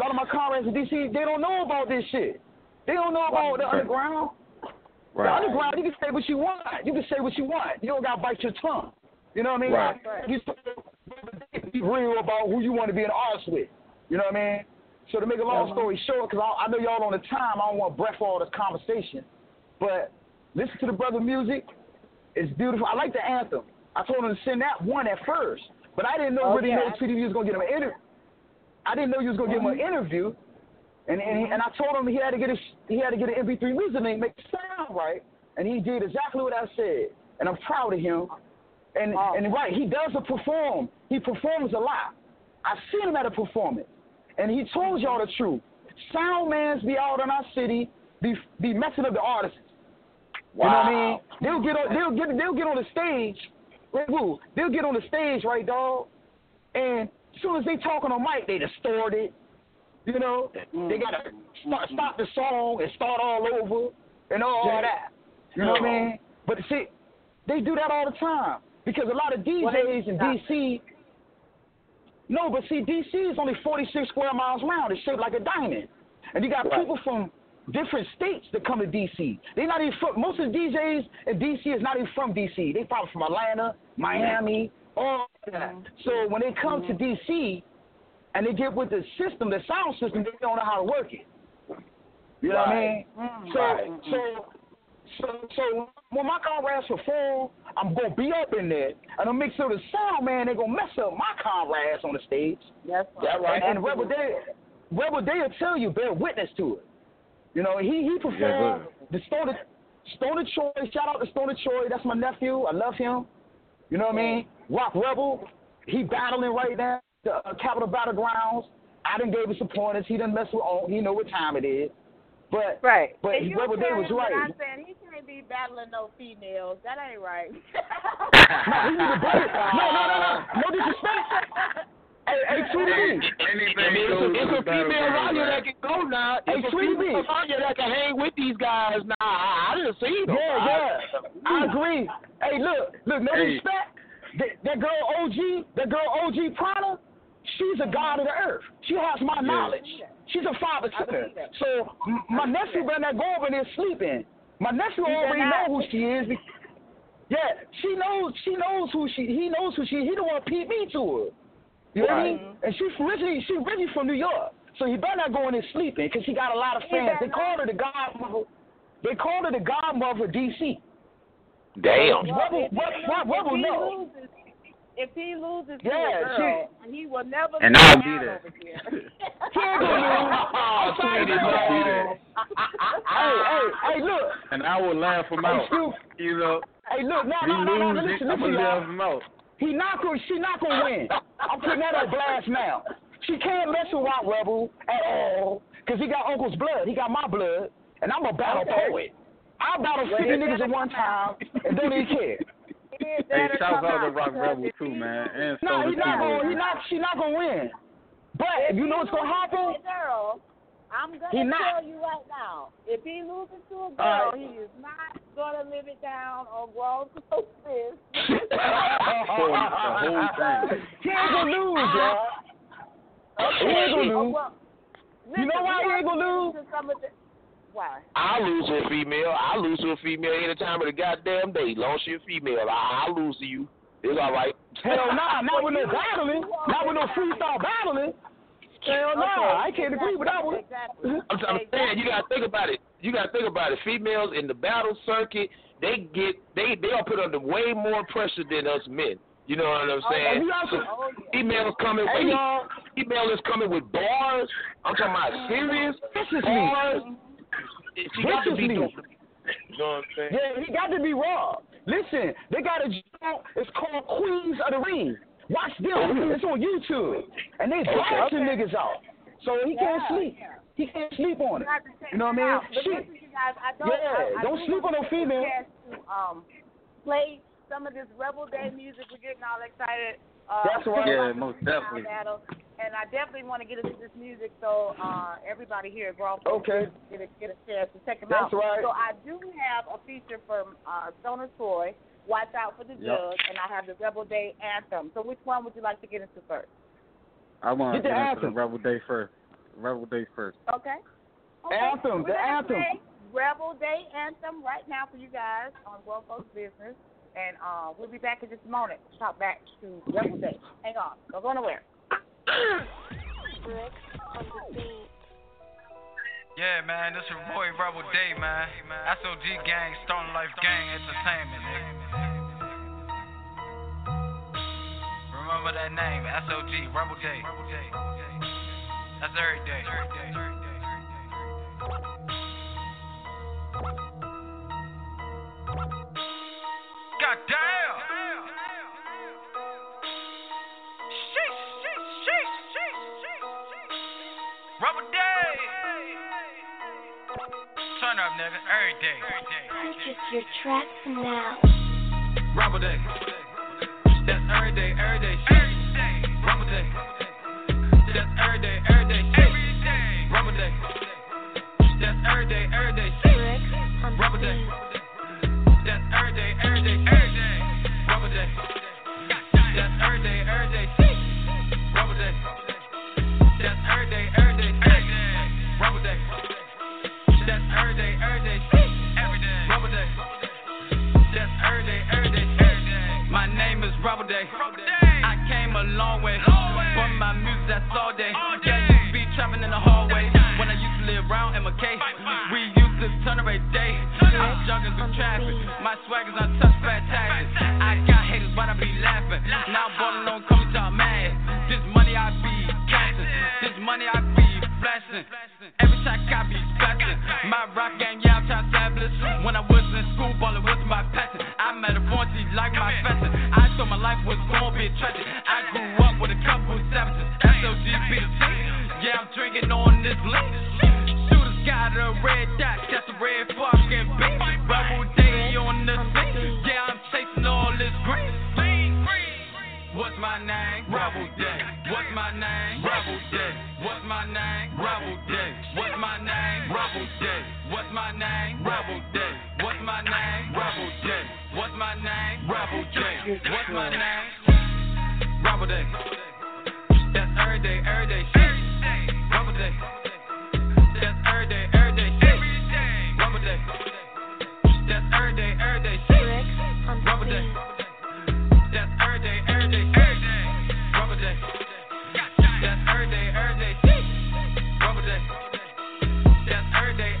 they don't know about this shit. They don't know about the underground. The underground, you can say what you want. You can say what you want. You don't got to bite your tongue. You know what I mean? Right. You be real about who you want to be an artist with. You know what I mean? So to make a long story short, because I know y'all on the time, I don't want to breath all this conversation, but listen to the brother music. It's beautiful. I like the anthem. I told him to send that one at first, but I didn't know really know TDB was gonna get him an interview. I didn't know you was gonna give him an interview, and I told him he had to get an MP3 music link, make it sound right, and he did exactly what I said, and I'm proud of him. And right, he does perform. He performs a lot. I've seen him at a performance, and he told y'all the truth. Sound mans be out in our city, be messing up the artists. You know what I mean? They'll get on the stage. They'll get on the stage, right, dog? And as soon as they talking on mic, they distort it. You know, they gotta stop the song and start all over and all that. You know what I mean? But see, they do that all the time because a lot of DJs in DC. No, but see, DC is only 46 square miles round. It's shaped like a diamond, and you got people from different states that come to DC. They not even from, most of the DJs in DC is not even from DC. They probably from Atlanta, Miami, all that. So when they come to DC and they get with the system, the sound system, they don't know how to work it. You know what I mean? So when my comrades perform, I'm gonna be up in there, and I'm make sure the sound man ain't gonna mess up my comrades on the stage. That's right. And Rebel Day will tell you, bear witness to it. You know, he performed the Stoner Troy. Shout out to Stoner Troy. That's my nephew. I love him. You know what I mean? Rock Rebel. He battling right now. The Capitol Battlegrounds. I done gave him some pointers. He done mess with. He know what time it is. But But Rebel Day was right. I'm saying he can't be battling no females. That ain't right. No disrespect. Hey, Tweety B. It's a female out here that can go now. It's a female out here that can hang with these guys now. I didn't see them. Yeah. I agree. Hey, look, no respect. That girl OG Prana, she's a god of the earth. She has my knowledge. She's a father to her. So my nephew better not go over there sleeping. My nephew already know who she is. Yeah, he knows who she is. He don't want to peep me to her. You know what I mean? And she's originally from New York. So he better not go in there sleeping because he got a lot of fans. They called her the godmother. They called her the godmother of DC. Damn. Rebel knows. If he loses to a girl, he will never. And I'll be there. Hey, look. And I will laugh him out. You know. Hey, look, no, listen, I'm gonna laugh him out. She's not gonna win. I'm putting that on blast now. She can't mess with Rock Rebel at all because he got Uncle's blood. He got my blood, and I'm a battle poet. I'll battle 50 niggas at one time and don't even care. Hey, shout out to Rock Rebel too, man. And she's not gonna win. But you know what's gonna happen? Girl, I'm gonna tell you right now. If he loses to a girl, he is not gonna live it down or grow close this. The whole thing. He ain't gonna lose, y'all. He ain't gonna lose. You know why he ain't gonna lose? Why? I lose to a female. I lose to a female any time of the goddamn day. Long as she a female, I lose to you. It's all right. Hell nah, not with no battling. Not with no freestyle battling. Hell nah, I can't agree with that one. I'm saying, you gotta think about it. Females in the battle circuit, they are put under way more pressure than us men. You know what I'm saying? Females coming with bars. I'm talking about serious bars. She got to be dope. You know what I'm saying? Yeah, he got to be raw. Listen, they got a joint. It's called Queens of the Ring. Watch them. It's on YouTube, and they blasting niggas out. So he can't sleep. He can't sleep on it. You know what I mean? Shit. Don't sleep on no female. Play some of this Rebel Day music. We're getting all excited. That's right. Yeah, most definitely. And I definitely want to get into this music so everybody here at Grown Folks get a chance to check them out. That's right. So I do have a feature from Stoner Troy, Watch Out for the Judge, and I have the Rebel Day Anthem. So which one would you like to get into first? I want to get into the Rebel Day first. Rebel Day first. Okay. Anthem, the anthem. Rebel Day Anthem right now for you guys on Grown Folks Business. And we'll be back in just a moment to talk back to Rebel Day. Hang on. Don't go nowhere. Yeah, man, this your boy Rebel Day, man. SOG Gang, Stoner Life Gang Entertainment, nigga. Remember that name, SOG, Rebel Day. That's every day. God damn! Rebel Day! Turn up, nigga, every day. Purchase your tracks now. Rebel Day. That's every day shit. Rebel Day. That's every day shit. Rebel Day. That's every day shit. Rebel Day. That's every day Rebel Day. That's every day shit. Rebel Day. That's every day Rebel Day. That's every day shit. Rebel Day. That's every day shit. My name is Rebel Day. I came a long way. From my music, that's all day. Yeah, used to be trapping in the hallway. When I used to live around McK, we used to turn every day. I'm juggling through traffic. My swag is untouched, fantastic. I got haters, but I be laughing. Now I'm balling on coming to a mad. This money I be catching. This money I be flashing. Every track I be splashing. My rock game, yeah, I'm trying to establish. When I was in school, ballin' was my passion. I met a 40 like my fashion. I thought my life was gonna be a tragedy. I grew up with a couple of savages. SOG be the team. Yeah, I'm drinking on this lean. Shooters got a red dot, that's a red fucking beat. Rebel Day on the scene. Yeah, I'm chasing all this green. What's my name? Rebel Day. What's my name? Rebel Day. What's my name? Rebel Day. What's my name? Rebel Day. What's my name? Rebel Day. What's my name? Rebel Day. What's my name? Rebel Day. What's my name? Rebel Day. That's every day shit. Rebel Day. That's every day shit. Rebel Day. That's every day shit. Rebel Day. That's every day Rebel Day. That's every day shit. Rebel Day. That's every day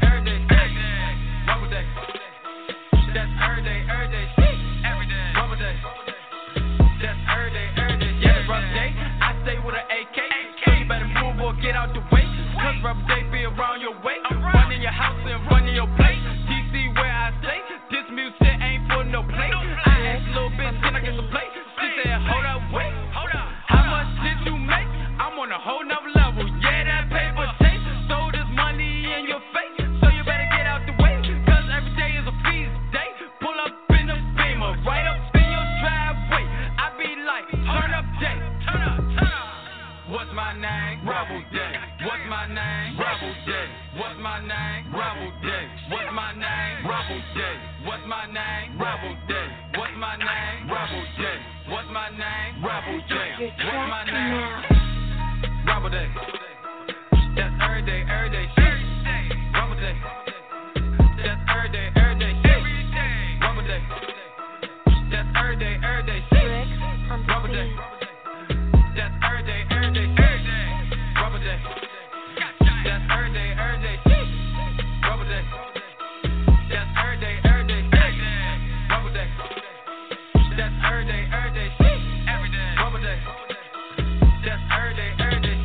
Rebel Day. That's every day shit. Rebel Day. That's every day yeah, Rebel Day. I stay with an AK, so you better move or get out the way. Cause Rebel Day be around your way. Run in your house and run in your place. DC where I stay. This music ain't for no play. I asked a little bitch, can I get some play? She said, hold up, wait. How much did you make? I'm on a whole nother level. Yeah, that paper chase. Throw this money in your face. So you better get out the way. Cause every day is a feast day. Pull up in the Beamer, right up in your driveway. I be like, turn up day. Turn up. What's my name? Rebel Day. What's my name? Rebel Day. What's my name? Rebel Day. What's my name? Rebel Day. What's my name? Rebel Day. What's my name? Rebel Day. What's my name? Rebel Day. What's my name? Rebel Day. That's every day shit. Rebel Day. That's every day shit. Rebel Day. That's every day shit. Rebel Day. That's every day shit. Rebel Day. That's every day shit. Rebel Day. That's every day shit. Rebel Day. That's every day shit. Rebel Day. That's every day.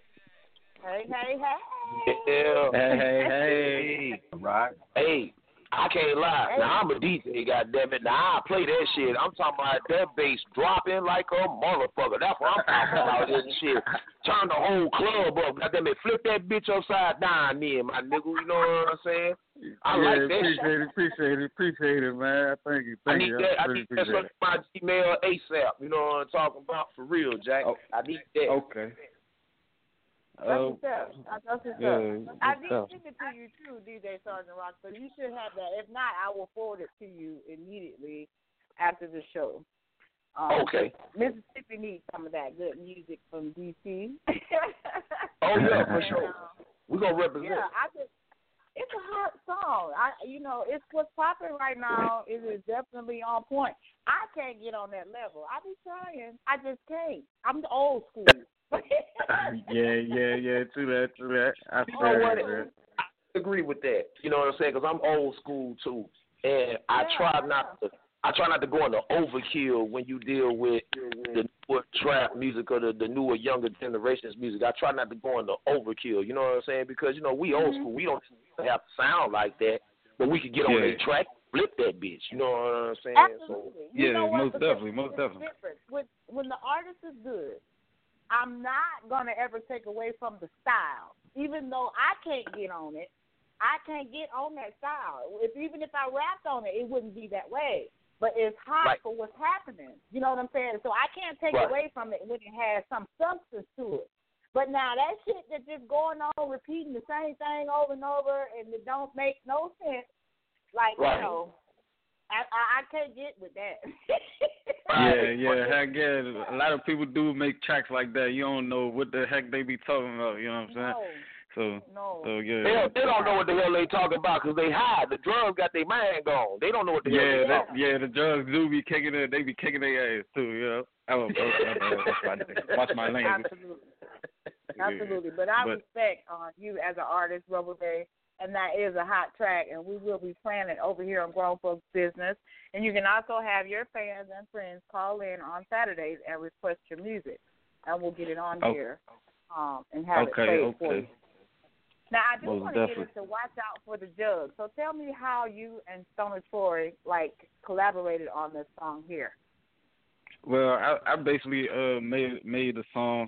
Hey. Yeah. Hey. Right. Hey, I can't lie. Now, I'm a DJ, goddammit. Now, I play that shit. I'm talking about that bass dropping like a motherfucker. That's what I'm talking about, this shit. Turn the whole club up. Goddammit, flip that bitch upside down then, my nigga. You know what I'm saying? I like that shit. Appreciate it, man. Thank you. I need that stuff in my Gmail ASAP. You know what I'm talking about? For real, Jack. Oh, I need that. Okay. I did send it to you too, DJ Sergeant Rockstar. You should have that. If not, I will forward it to you immediately after the show. Okay. Mississippi needs some of that good music from DC. Oh yeah, for sure. We're gonna represent. Yeah, it's a hot song. It's what's popping right now. It is definitely on point. I can't get on that level. I be trying. I just can't. I'm the old school. yeah. True that. I agree with that. You know what I'm saying? Because I'm old school too, and I try not to go into overkill when you deal with the newer trap music or the newer younger generations music. I try not to go into overkill. You know what I'm saying? Because we old school. We don't have to sound like that, but we can get on that track, flip that bitch. You know what I'm saying? Absolutely. So, most definitely. When the artist is good, I'm not going to ever take away from the style. Even though I can't get on it, I can't get on that style. Even if I rapped on it, it wouldn't be that way. But it's hot for what's happening. You know what I'm saying? So I can't take away from it when it has some substance to it. But now that shit that's just going on, repeating the same thing over and over, and it don't make no sense, like, I can't get with that. Heck yeah. A lot of people do make tracks like that. You don't know what the heck they be talking about. You know what I'm saying? So yeah. They don't know what the hell they talking about because they high. The drugs got their mind gone. They don't know what the hell they talking about. Yeah, the drugs do be kicking it. They be kicking their ass too. You know. Watch my language. Absolutely. But I respect you as an artist, Rubber Day. And that is a hot track, and we will be playing it over here on Grown Folks Business. And you can also have your fans and friends call in on Saturdays and request your music, and we'll get it on here and have it played for you. Now, I do want to get into Watch Out for the Jug. So tell me how you and Stoner Troy, collaborated on this song here. Well, I basically made the song.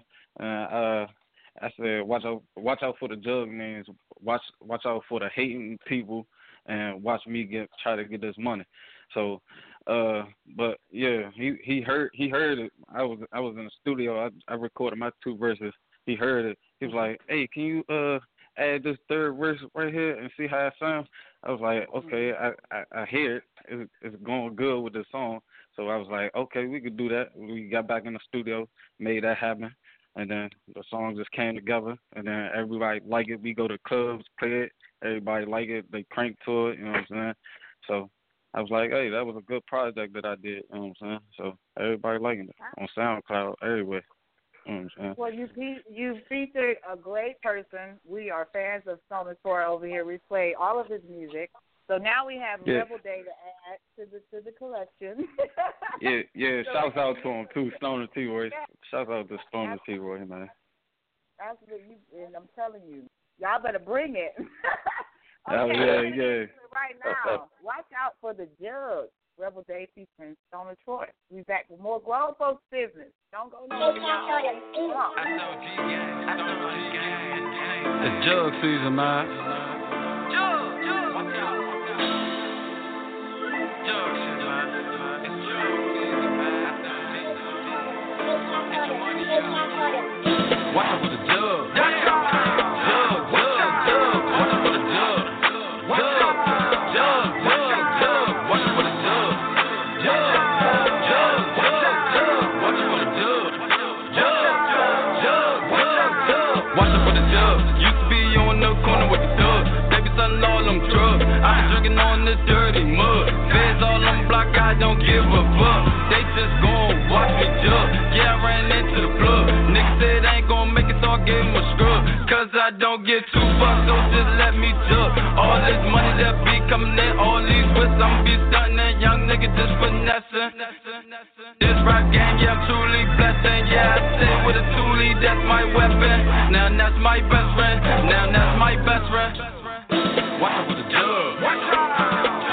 I said, watch out for the jug means watch out for the hating people, and watch me try to get this money. So, but yeah, he heard it. I was in the studio. I recorded my 2 verses. He heard it. He was like, "Hey, can you add this 3rd verse right here and see how it sounds?" I was like, "Okay, I hear it. It's going good with the song." So I was like, "Okay, we could do that." We got back in the studio, made that happen. And then the song just came together, and then everybody like it. We go to clubs, play it. Everybody like it. They crank to it, you know what I'm saying? So I was like, hey, that was a good project that I did, you know what I'm saying? So everybody liking it on SoundCloud, everywhere. You know what I'm saying? Well, you featured a great person. We are fans of Stoner Troy over here. We play all of his music. So now we have Rebel Day to add to the collection. yeah. Shouts out to him too, Stoner T-Roy. Shouts out to Stoner T-Roy, man. Absolutely, and I'm telling you, y'all better bring it. Yeah. Right now, watch out for the Jug. Rebel Day featuring Stoner Troy. We'll be back with more Grown Folks Business. Don't go nowhere. It's Jug season, man. Watch out for the jug. Watch out for the jug. Jug. Watch out for the jug. Jug. Watch out for the jug. Watch out for the jug. Used to be on the corner with the dub. Baby selling all them drugs. I been drinking on this dirty mud. Feds all on the block, I don't give a fuck. They just gon' watch me jug. Yeah, I ran into the plug. Niggas said I ain't gon' make it, so I gave him a scrub. Cause I don't get too fucked, so just let me jug. All this money that be coming in, all these whips, I'ma be stunting that young nigga just finessing. This rap game, yeah, I'm truly blessed. And yeah, I say with a toolie, that's my weapon. Now that's my best friend. Watch out for the jug. Watch out.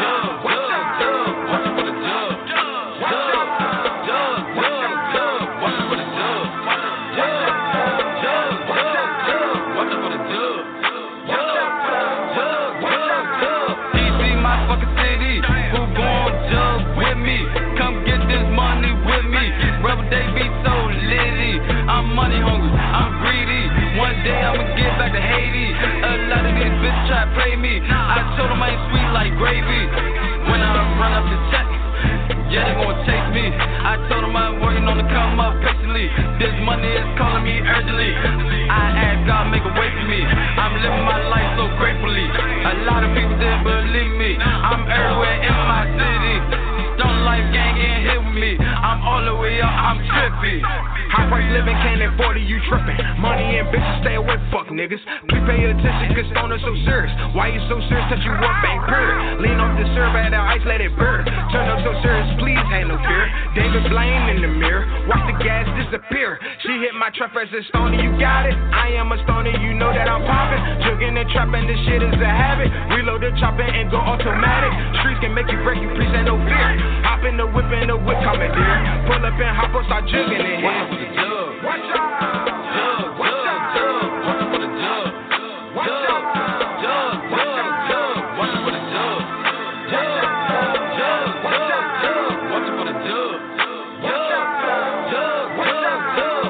yo, I'm tripping. High price living, can't afford it, you tripping. Money and bitches, stay away, fuck niggas. Please pay attention, cause stoners so serious. Why you so serious, touch you up, ain't pure. Lean off the syrup, add out ice, let it burn. Turn up so serious, please, ain't no fear. David Blaine in the mirror, watch the gas disappear. She hit my trap as a stoner, you got it. I am a stoner, you know that I'm popping. Jugging and trapping, this shit is a habit. Reload the chopper and go automatic. Streets can make you break, you please, ain't no fear. Hop in the whip and the whip coming there. Pull up and hop up, start jugging it here. Watch out! Jug, watch out! Jug, watch out for the jug. Watch out! Jug, watch out! Jug, watch out for the jug. Jug, jug, watch out! Jug, watch out for the jug. Jug, jug, watch out! Jug.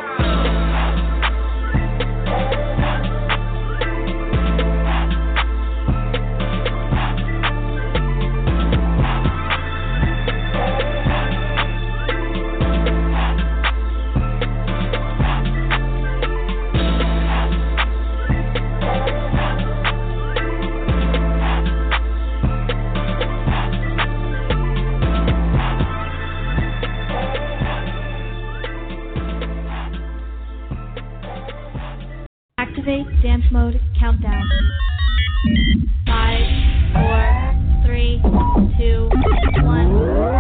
Activate dance mode countdown. 5, 4, 3, 2, 1.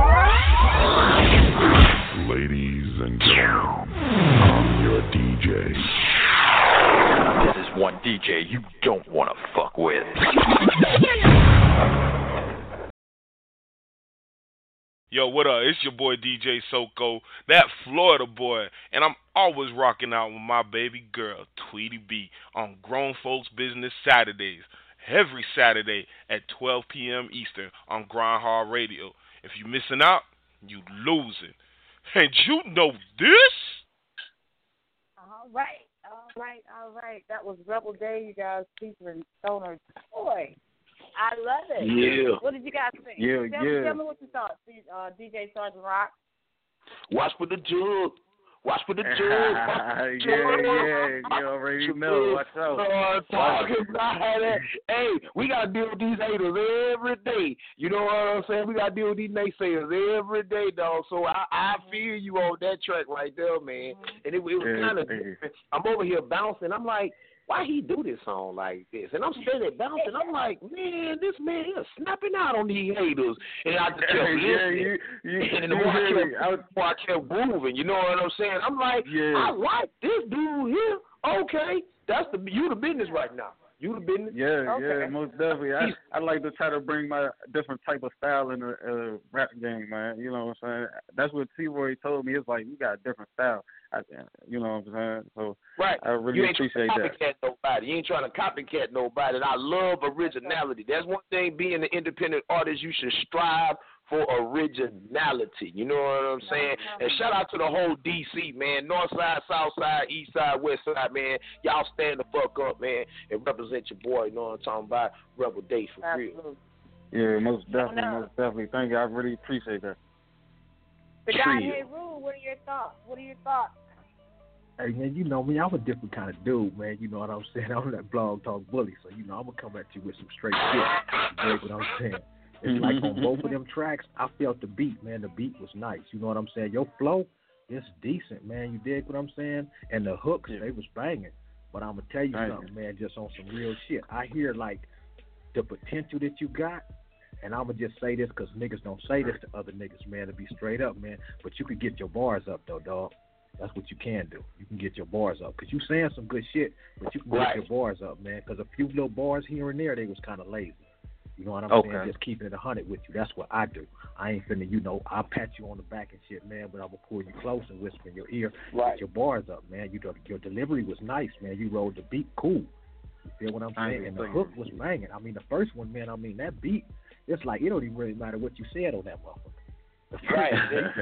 Ladies and gentlemen, I'm your DJ. This is one DJ you don't want to fuck with. Yo, what up? It's your boy DJ Soko, that Florida boy, and I'm always rocking out with my baby girl, Tweety B, on Grown Folks Business Saturdays, every Saturday at 12 p.m. Eastern on Grind Hard Radio. If you're missing out, you losing. And you know this? All right. That was Rebel Day, you guys, featuring Stoner Boy. I love it. Yeah. What did you guys think? Tell me what you thought, DJ Sergeant Rock. Watch for the jug. Watch for the jug. Yeah. You already know. Watch out. Talking about that. Hey, we got to deal with these haters every day. You know what I'm saying? We got to deal with these naysayers every day, dog. So I feel you on that track right there, man. And it was kind of different. I'm over here bouncing. I'm like, why he do this song like this? And I'm sitting there bouncing. I'm like, man, this man is snapping out on these haters. And I just kept listening. And the more I kept moving, you know what I'm saying? I'm like, I like this dude here. Okay, that's you the business right now. You the business. Yeah, most definitely. I like to try to bring my different type of style in the rap game, man. You know what I'm saying? That's what T-Roy told me. It's like, you got a different style. You know what I'm saying? So right. I really appreciate that. You ain't trying to copycat nobody. And I love originality. That's one thing, being an independent artist, you should strive for originality. You know what I'm saying? And shout out to the whole DC, man. North side, south side, east side, west side, man. Y'all stand the fuck up, man, and represent your boy. You know what I'm talking about? Rebel Day for real. Yeah, most definitely. Thank you. I really appreciate that. The guy, Hey Rue, what are your thoughts? Hey, man, you know me. I'm a different kind of dude, man. You know what I'm saying? I'm that blog talk bully, so, you know, I'm going to come at you with some straight shit. You dig what I'm saying? It's like on both of them tracks, I felt the beat, man. The beat was nice. You know what I'm saying? Your flow, it's decent, man. You dig what I'm saying? And the hooks, they was banging. But I'm going to tell you something, man, just on some real shit. I hear, like, the potential that you got, and I'm going to just say this because niggas don't say this to other niggas, man, to be straight up, man. But you could get your bars up, though, dog. That's what you can do. You can get your bars up. Because you saying some good shit, but you can get your bars up, man. Because a few little bars here and there, they was kind of lazy. You know what I'm saying? Just keeping it 100 with you. That's what I do. I ain't finna, you know, I'll pat you on the back and shit, man, but I'm going to pull you close and whisper in your ear. Get your bars up, man. Your delivery was nice, man. You rolled the beat cool. You feel what I'm saying? And the hook was banging. I mean, the first one, man, that beat, it's like, it don't even really matter what you said on that motherfucker. Right.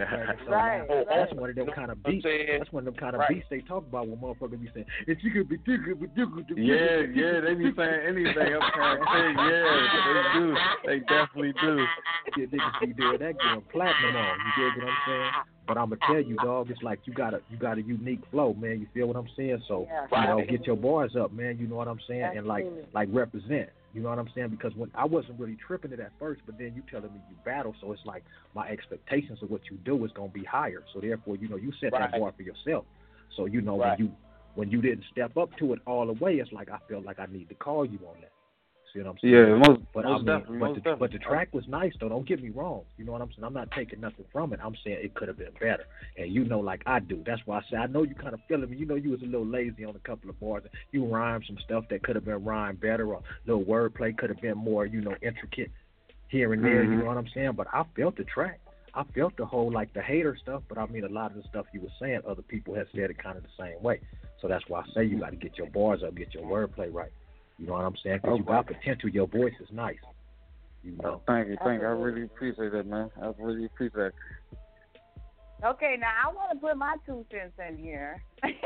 That's one of them kind of beats. That's one of them kind of beats they talk about when motherfuckers be saying, if you could be different. Yeah, they be saying anything. I'm trying to say, they do. They definitely do. Niggas be doing that, going platinum on. You dig what I'm saying? But I'm gonna tell you, dog, it's like you got a unique flow, man. You feel what I'm saying? So, you know, get your bars up, man. You know what I'm saying? And like represent. You know what I'm saying? Because when I wasn't really tripping it at first, but then you telling me you battle, so it's like my expectations of what you do is gonna be higher. So therefore, you know, you set that bar for yourself. So you know when you didn't step up to it all the way, it's like I felt like I need to call you on that. See what I'm saying? Yeah, but the track was nice though. Don't get me wrong. You know what I'm saying? I'm not taking nothing from it. I'm saying it could have been better. And you know, like I do. That's why I say I know you kind of feeling me. You know, you was a little lazy on a couple of bars. You rhymed some stuff that could have been rhymed better, or a little wordplay could have been more, you know, intricate here and there. You know what I'm saying? But I felt the track. I felt the whole like the hater stuff. But I mean, a lot of the stuff you were saying, other people have said it kind of the same way. So that's why I say you got to get your bars up, get your wordplay right. You know what I'm saying? Because you got potential. Your voice is nice. You know. Thank you. I really appreciate that, man. I really appreciate it. Okay, now I want to put my 2 cents in here.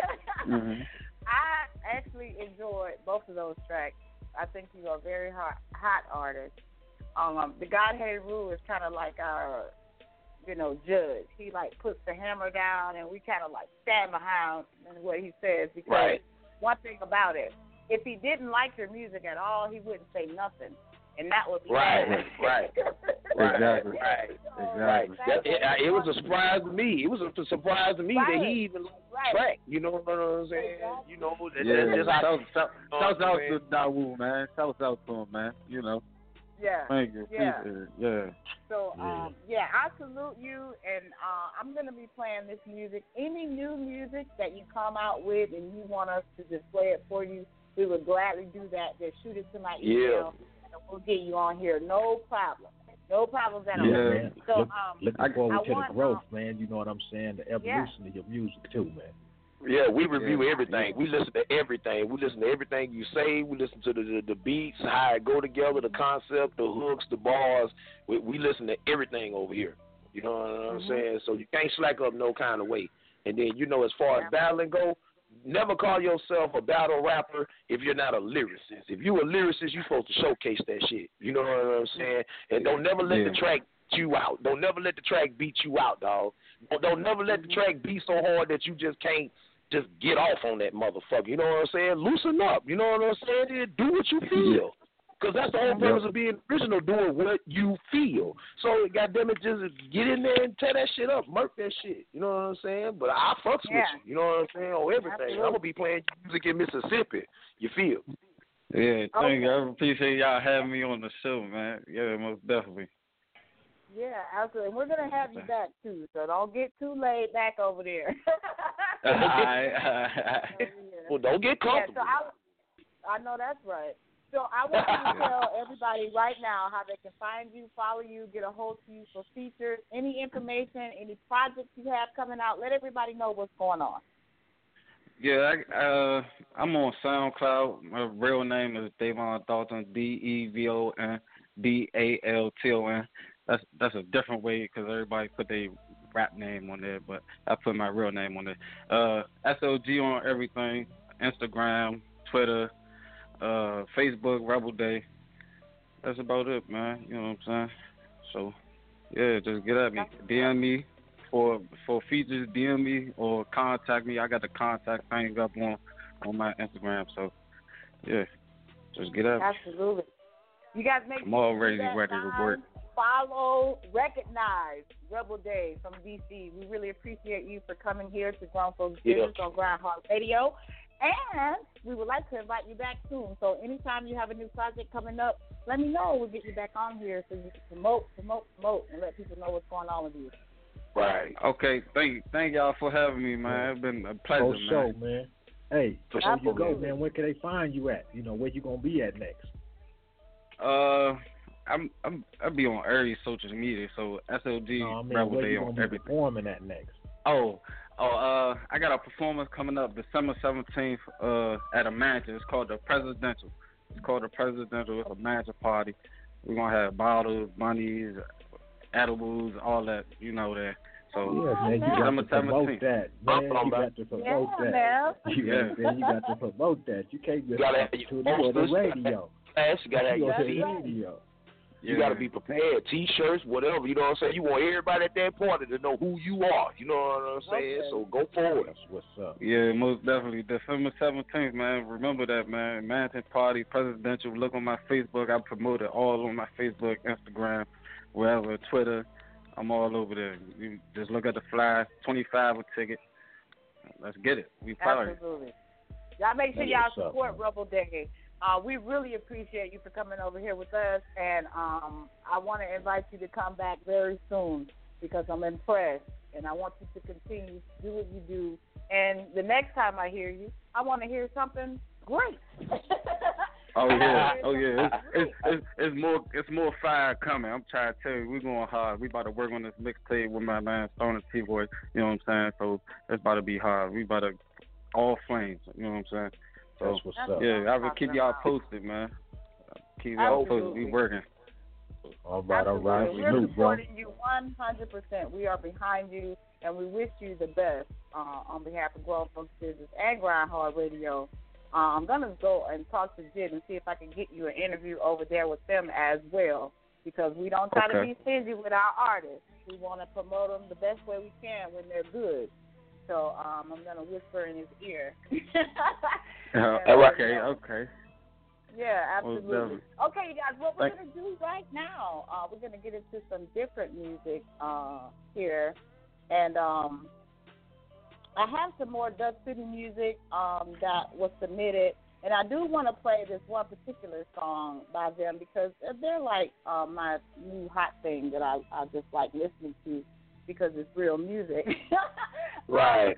I actually enjoyed both of those tracks. I think you are a very hot artist. The God-Hated Rule is kind of like our, you know, judge. He like puts the hammer down, and we kind of like stand behind what he says. Because one thing about it, if he didn't like your music at all, he wouldn't say nothing, and that would be Exactly. It was a surprise to me. It was a surprise to me that he even liked the track. You know what I'm saying? You know, shout out to Dawu, man. Shout out to him, man. You know. Yeah. Thank you. Yeah. So, I salute you, and I'm going to be playing this music. Any new music that you come out with and you want us to display it for you, we would gladly do that. Just shoot it to my email, and we'll get you on here. No problem. No problems at all. Man. So, looking forward to the growth, man. You know what I'm saying? The evolution of your music, too, man. Yeah, we review everything. We listen to everything. We listen to everything you say. We listen to the beats, how it go together, the concept, the hooks, the bars. We listen to everything over here. You know what I'm saying? So you can't slack up no kind of way. And then, you know, as far as battling go, never call yourself a battle rapper if you're not a lyricist. If you a lyricist, you're supposed to showcase that shit. You know what I'm saying? And don't never let the track beat you out. Don't never let the track beat you out, dog. Don't never let the track be so hard that you just can't just get off on that motherfucker. You know what I'm saying? Loosen up. You know what I'm saying? Do what you feel. Because that's the whole purpose of being original, doing what you feel. So, goddamn it, just get in there and tear that shit up. Murk that shit. You know what I'm saying? But I fucks with you. You know what I'm saying? On everything. Absolutely. I'm going to be playing music in Mississippi. You feel? Yeah, thank you. I appreciate y'all having me on the show, man. Yeah, most definitely. Yeah, absolutely. And we're going to have you back, too, so don't get too laid back over there. Well, don't get comfortable. Yeah, so I know that's right. So I want you to tell everybody right now how they can find you, follow you, get a hold of you for features, any information, any projects you have coming out. Let everybody know what's going on. Yeah, I'm on SoundCloud. My real name is Davon Dalton, DEVON DALTON. That's a different way because everybody put their rap name on there, but I put my real name on there. SOG on everything, Instagram, Twitter, Facebook, Rebel Day. That's about it, man. You know what I'm saying? So, yeah, just get at me. DM me for features. DM me or contact me. I got the contact thing up on my Instagram. So, yeah, just get at me. Absolutely. You guys make I'm already ready to work. Follow, recognize Rebel Day from DC. We really appreciate you for coming here to Grown Folks Business on Grind Hard Radio. And we would like to invite you back soon. So anytime you have a new project coming up, let me know. We'll get you back on here so you can promote, and let people know what's going on with you. Right. Okay. Thank y'all for having me, man. It's been a pleasure, man. Hey, before you go, man, where can they find you at? You know, where you gonna be at next? I'll be on every social media. So SLG Rebel Day on everything. Performing at next? I got a performance coming up December 17th at a mansion. It's called the Presidential. It's a mansion party. We're going to have bottles, bunnies, edibles, all that, you know that. So, man, you got to promote that. Man, you got to promote that. You got to promote that. You can't just do it on the radio. You got to have your radio. You got to be prepared. T-shirts, whatever. You know what I'm saying? You want everybody at that party to know who you are. You know what I'm saying? Okay. So go forward. That's what's up. Yeah, most definitely. December 17th, man. Remember that, man. Manhattan Party, presidential. Look on my Facebook. I promote it all on my Facebook, Instagram, wherever, Twitter. I'm all over there. You just look at the flyer. $25 a ticket. Let's get it. We party. Absolutely. Y'all make sure y'all support Rebel Day. We really appreciate you for coming over here with us, and I want to invite you to come back very soon because I'm impressed, and I want you to continue to do what you do. And the next time I hear you, I want to hear something great. Oh yeah. It's more fire coming. I'm trying to tell you, we're going hard. We about to work on this mixtape with my man Stoner T-Boy. You know what I'm saying? So it's about to be hard. We about to all flames. You know what I'm saying? So, that's what's up. Yeah, I will keep y'all posted, man. Keep y'all posted. We working. All right. We're supporting you 100%. We are behind you, and we wish you the best on behalf of Grown Folks Business and Grind Hard Radio. I'm going to go and talk to Jid and see if I can get you an interview over there with them as well, because we don't try to be stingy with our artists. We want to promote them the best way we can when they're good. So I'm going to whisper in his ear. Okay. Yeah, absolutely. Okay, you guys, what we're going to do right now, we're going to get into some different music here. And I have some more Dutch City music that was submitted. And I do want to play this one particular song by them because they're like my new hot thing that I just like listening to because it's real music. Right.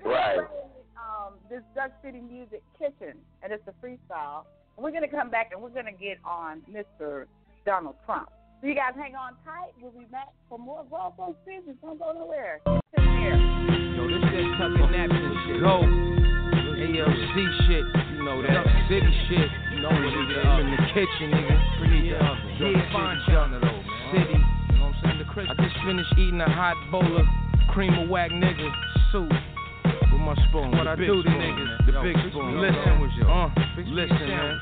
This Dutch City Music Kitchen, and it's a freestyle. And we're going to come back and we're going to get on Mr. Donald Trump. So you guys hang on tight. We'll be back for more Grown Folks Business. Don't go nowhere. Sit here. Yo, this that tucking napkin shit. Go. ALC shit. You know that city shit. You know what it is. In the kitchen, nigga. Pretty oven. Yeah, fine John though, city. You know what I'm saying? The Christmas. I just finished eating a hot bowl of cream of whack nigga soup. With my spoon. What I do to niggas. The big spoon. Listen, man.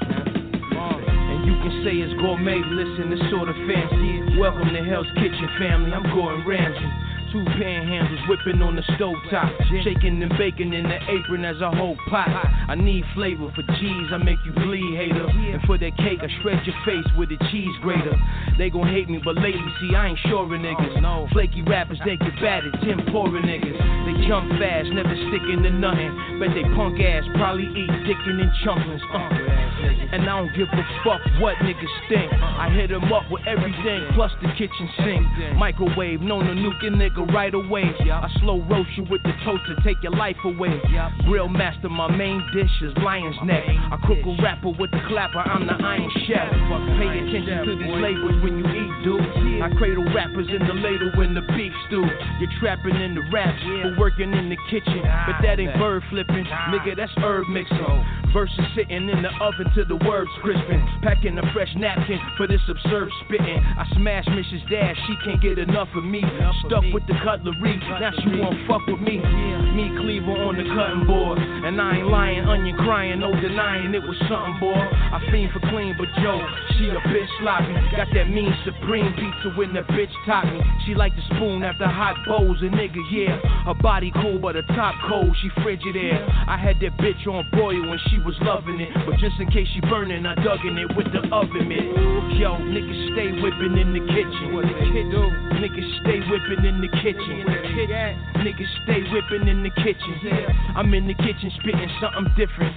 And you can say it's gourmet. Listen, it's sort of fancy. Welcome to Hell's Kitchen, family. I'm Gordon Ramsay. 2 panhandles whipping on the stovetop, shaking and baking in the apron as a whole pot. I need flavor for G's, I make you bleed, hater. And for that cake, I shred your face with a cheese grater. They gon' hate me, but lately, see, I ain't sure of niggas. Flaky rappers, they get batted, tempura niggas. They jump fast, never sticking to nothing. Bet they punk ass probably eat dickin' and chumplings. And I don't give a fuck what niggas think. I hit them up with everything, plus the kitchen sink. Microwave, known to nuke a nigga right away. I slow roast you with the toaster, take your life away. Grill master, my main dish is lion's neck. I cook a rapper with the clapper, I'm the iron chef. Pay attention to these labels when you eat, dude. I cradle rappers in the ladle when the beef stew. You're trapping in the raps, but working in the kitchen. But that ain't bird flipping, nigga, that's herb mixing. Verses sitting in the oven till the words crispin'. Packing a fresh napkin for this absurd spitting. I smash Mrs. Dash, she can't get enough of me. Stuck with the cutlery, now she won't fuck with me. Me Cleaver on the cutting board, and I ain't lying, onion crying, no denying it was something, boy. I fiend for clean, but Joe, she a bitch sloppy. Got that mean supreme pizza when the bitch top me. She like the spoon after hot bowls, a nigga, yeah. Her body cool, but her top cold, she frigid air. I had that bitch on broil when she was loving it, but just in case she burning, I dug in it with the oven mitt. Yo, niggas stay whipping in the kitchen. Niggas stay whipping in the kitchen. Niggas stay whipping in the kitchen. I'm in the kitchen spitting something different.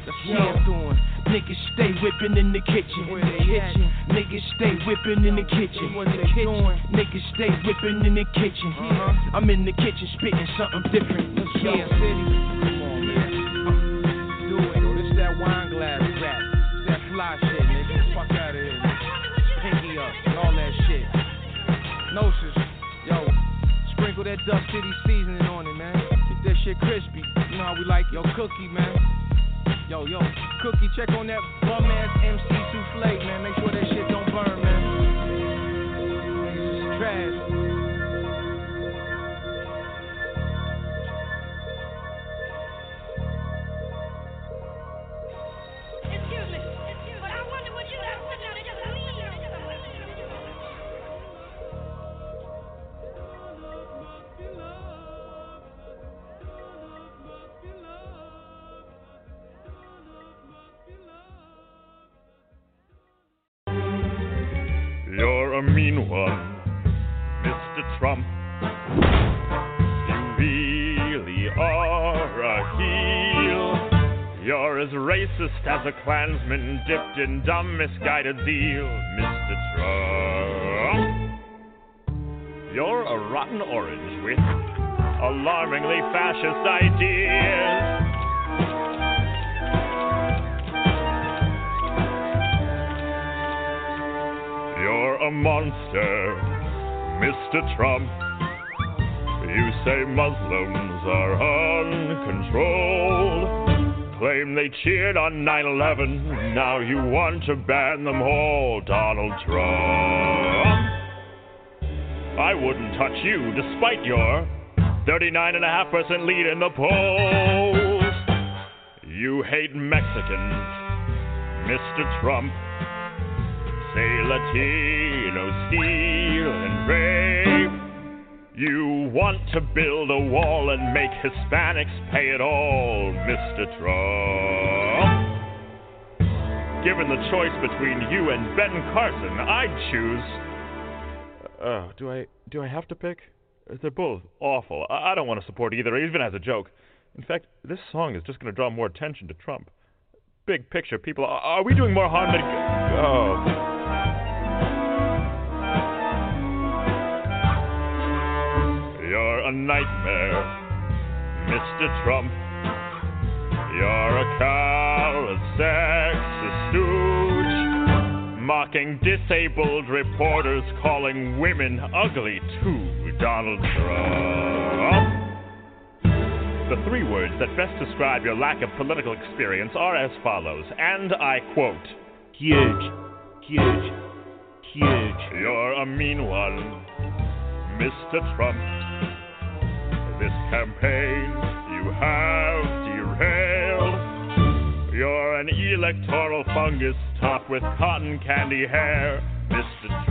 Niggas stay whipping in the kitchen. Niggas stay whipping in the kitchen. Niggas stay whipping in the kitchen. I'm in the kitchen spitting something different. Come on, man. Do it. Yo, this that wine glass rap. It's that fly shit, nigga. Fuck out of here. Pinky up and all that shit. Gnosis. Yo, sprinkle that Dutch City seasoning on it, man. Keep that shit crispy. You know how we like yo Cookie, man. Yo, Cookie, check on that bum ass MC souffle, man. Make sure that shit don't burn, man. It's trash. a mean one, Mr. Trump. You really are a heel. You're as racist as a Klansman dipped in dumb, misguided zeal, Mr. Trump. You're a rotten orange with alarmingly fascist ideas. You're a monster, Mr. Trump. You say Muslims are uncontrolled. Claim they cheered on 9/11. Now you want to ban them all, Donald Trump. I wouldn't touch you despite your 39.5% lead in the polls. You hate Mexicans, Mr. Trump. Say Latino, steal and rape. You want to build a wall and make Hispanics pay it all, Mr. Trump. Given the choice between you and Ben Carson, I'd choose... Do I have to pick? They're both awful. I don't want to support either, even as a joke. In fact, this song is just going to draw more attention to Trump. Big picture, people, are we doing more harm than... Oh... You're a nightmare, Mr. Trump. You're a callous, sexist stooge, mocking disabled reporters, calling women ugly too, Donald Trump. The three words that best describe your lack of political experience are as follows, and I quote, huge, huge, huge. You're a mean one, Mr. Trump. This campaign you have derailed. You're an electoral fungus topped with cotton candy hair, Mr.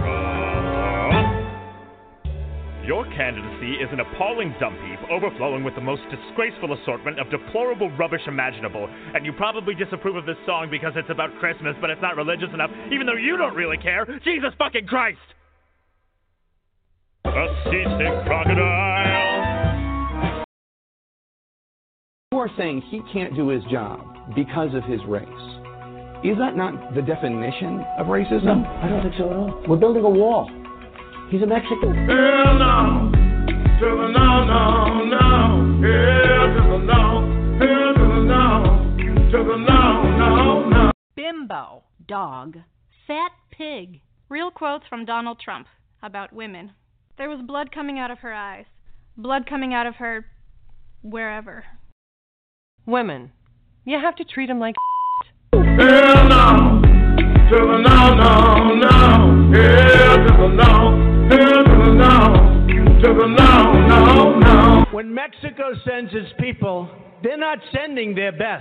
Trump. Your candidacy is an appalling dump heap overflowing with the most disgraceful assortment of deplorable rubbish imaginable. And you probably disapprove of this song because it's about Christmas, but it's not religious enough, even though you don't really care. Jesus fucking Christ! A seasick crocodile. You are saying he can't do his job because of his race. Is that not the definition of racism? No, I don't think so at all. We're building a wall. He's a Mexican. Hell no, to the no, no, no. Hell to the no, hell to the no, to the no, no, no. Bimbo, dog. Fat pig. Real quotes from Donald Trump about women. There was blood coming out of her eyes. Blood coming out of her... wherever. Women. You have to treat them like Hell no, to the no, no, no. Hell to the no, hell to the no, to the no, no, no. When Mexico sends its people, they're not sending their best.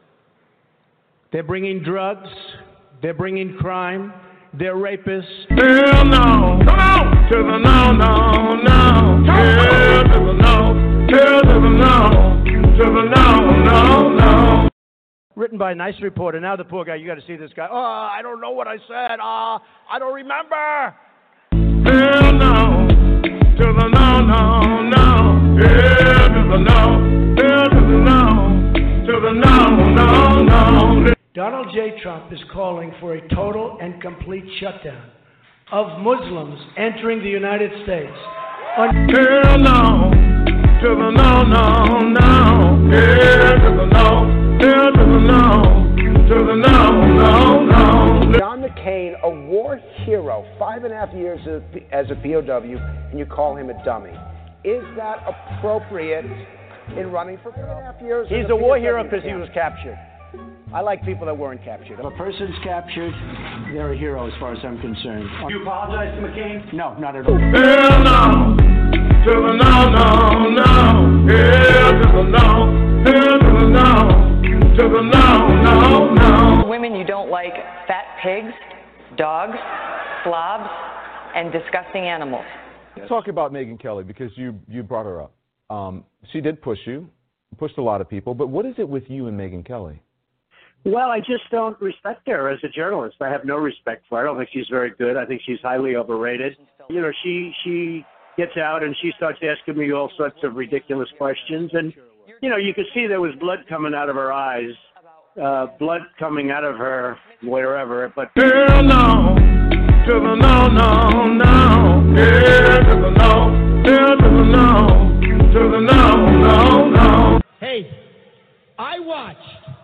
They're bringing drugs, they're bringing crime, they're rapists. Hell no, come on, to the no, no, no. Hell to the no, hell to the no, to the no, no, no. Written by a nice reporter. Now the poor guy, you got to see this guy. Oh, I don't know what I said. I don't remember. Hell no, to the no, no, no. Hell to the no, hell to the no, to the no, no, no. Donald J. Trump is calling for a total and complete shutdown of Muslims entering the United States. Hell no, to the no, no, no. Hell to the no, hell to the no, to the no, no, no. John McCain, a war hero, 5.5 years as a POW, and you call him a dummy. Is that appropriate in running for 4.5 years? He's a war hero because he was captured. I like people that weren't captured. If a person's captured, they're a hero as far as I'm concerned. You apologize to McCain? No, not at all. Hell no, to the no, no, no. Hell to the no, hell to the no, to the no, no, no. Women you don't like, fat pigs, dogs, slobs, and disgusting animals. Talk about Megyn Kelly because you brought her up. She did push you, pushed a lot of people, but what is it with you and Megyn Kelly? Well, I just don't respect her as a journalist. I have no respect for her. I don't think she's very good. I think she's highly overrated. You know, she gets out and she starts asking me all sorts of ridiculous questions. And, you know, you could see there was blood coming out of her eyes, blood coming out of her wherever. But hell no, to the no, no, no. Yeah, to the no, hell to the no, to the no, no, no. Hey, I watched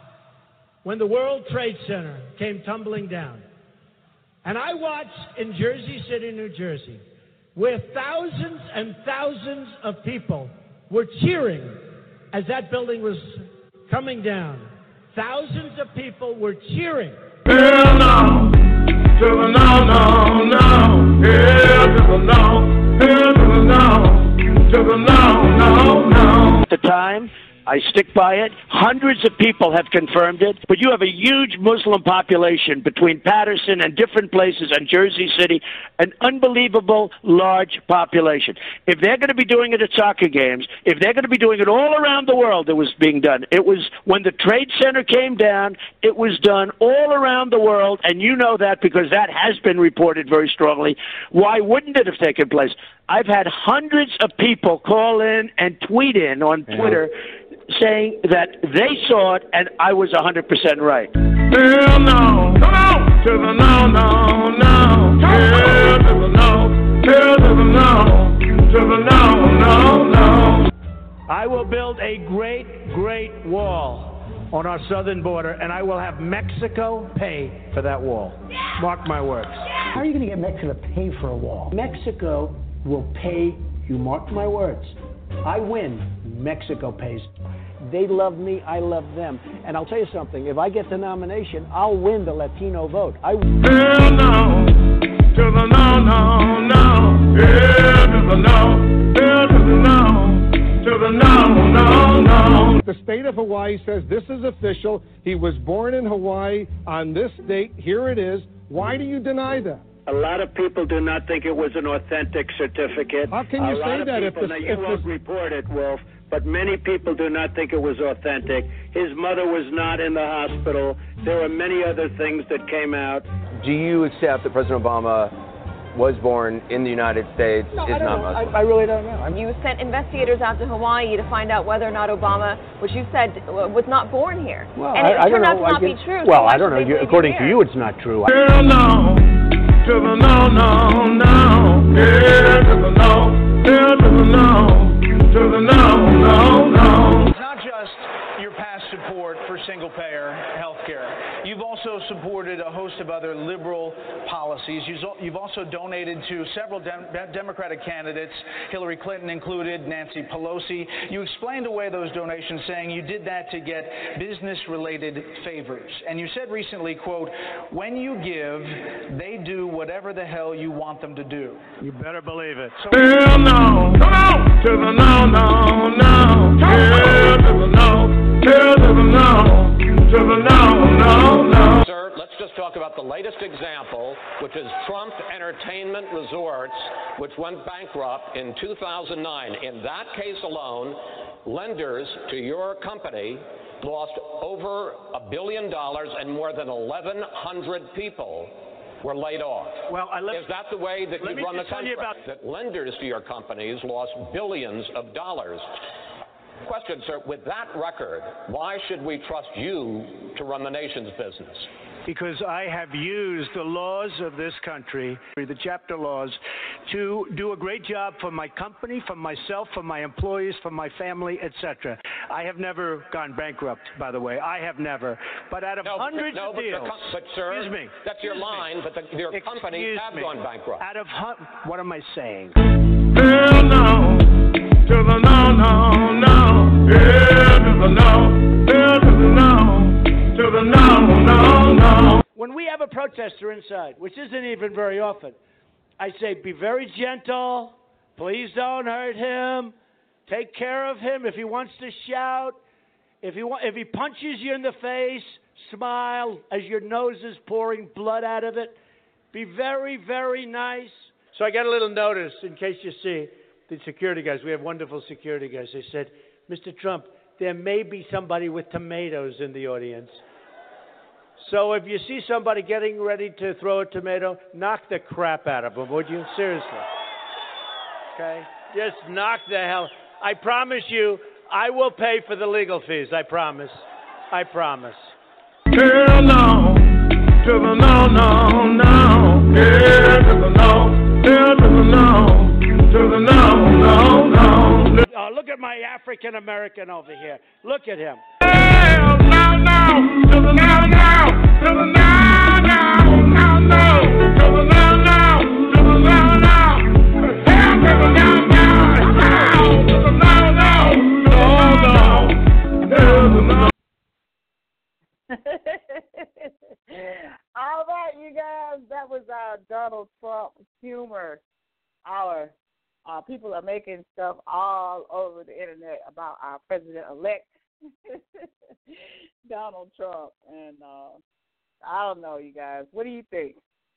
when the World Trade Center came tumbling down. And I watched in Jersey City, New Jersey, where thousands and thousands of people were cheering as that building was coming down. Thousands of people were cheering. Hell no, to the no, no, no. Hell to the no, hell to the no, to the no, no, no. At the time, I stick by it. Hundreds of people have confirmed it. But you have a huge Muslim population between Patterson and different places and Jersey City, an unbelievable large population. If they're going to be doing it at soccer games, if they're going to be doing it all around the world, it was being done. It was when the Trade Center came down, it was done all around the world, and you know that because that has been reported very strongly. Why wouldn't it have taken place? I've had hundreds of people call in and tweet in on Twitter saying that they saw it and I was 100% right. Hell no, come on, to the no, no, no. Hell to the no, hell to the no, to the no, no, no. I will build a great, great wall on our southern border, and I will have Mexico pay for that wall. Mark my words. How are you going to get Mexico to pay for a wall? Mexico will pay you, mark my words. I win, Mexico pays. They love me, I love them. And I'll tell you something, if I get the nomination, I'll win the Latino vote. Hell no, to the no, no, no. Hell to the no, hell to the no, to the no, no, no. The state of Hawaii says this is official. He was born in Hawaii on this date. Here it is. Why do you deny that? A lot of people do not think it was an authentic certificate. How can you say that if this... You won't report it, Wolf, but many people do not think it was authentic. His mother was not in the hospital. There are many other things that came out. Do you accept that President Obama was born in the United States, No, is I don't not know. Muslim? I really don't know. You sent investigators out to Hawaii to find out whether or not Obama, which you said was not born here. Well, and it I turned don't out know. to not be true. Well, so I don't know. According to you, it's not true. Hell no, to the no, no, no. Hell to the no, hell to the no, to the no, no, no. It's not just your past support for single-payer health care. You've also supported a host of other liberal policies. You've also donated to several Democratic candidates, Hillary Clinton included, Nancy Pelosi. You explained away those donations, saying you did that to get business-related favors. And you said recently, quote, when you give, they do whatever the hell you want them to do. You better believe it. Hell no, come on, to the no, no, no. Hell to the no, hell to the no, to the no, no, no. Sir, let's just talk about the latest example, which is Trump Entertainment Resorts, which went bankrupt in 2009. In that case alone, lenders to your company lost over $1 billion and more than 1,100 people were laid off. Well, is that the way that you run the country? That lenders to your companies lost billions of dollars. Question, sir, with that record, why should we trust you to run the nation's business? Because I have used the laws of this country, the chapter laws, to do a great job for my company, for myself, for my employees, for my family, etc. I have never gone bankrupt, by the way. I have never. But out of hundreds of deals, but sir, excuse me, that's your line, but your companies have gone bankrupt. Out of what am I saying? Hell no, to the no, no, no. Hell to the no, hell to the no, to the no, no, no. When we have a protester inside, which isn't even very often, I say, be very gentle. Please don't hurt him. Take care of him. If he wants to shout, if he punches you in the face, smile as your nose is pouring blood out of it. Be very, very nice. So I got a little notice in case you see the security guys. We have wonderful security guys. They said, Mr. Trump, there may be somebody with tomatoes in the audience. So if you see somebody getting ready to throw a tomato, knock the crap out of them, would you? Seriously. Okay? Just knock the hell. I promise you, I will pay for the legal fees. I promise. I promise. Hell no, to the no, no, no. Yeah, to the no, yeah, to the no, to the no, no, no. Look at my African American over here. Look at him. Hell no, no, to the no, no, to the no, no, no, no, to the no, no, to the no, no. Hell to the no, no, no, to the no, no, no, no, to the no. All right, you guys, that was our Donald Trump humor. Our people are making stuff all over the internet about our president-elect, Donald Trump. And I don't know, you guys. What do you think?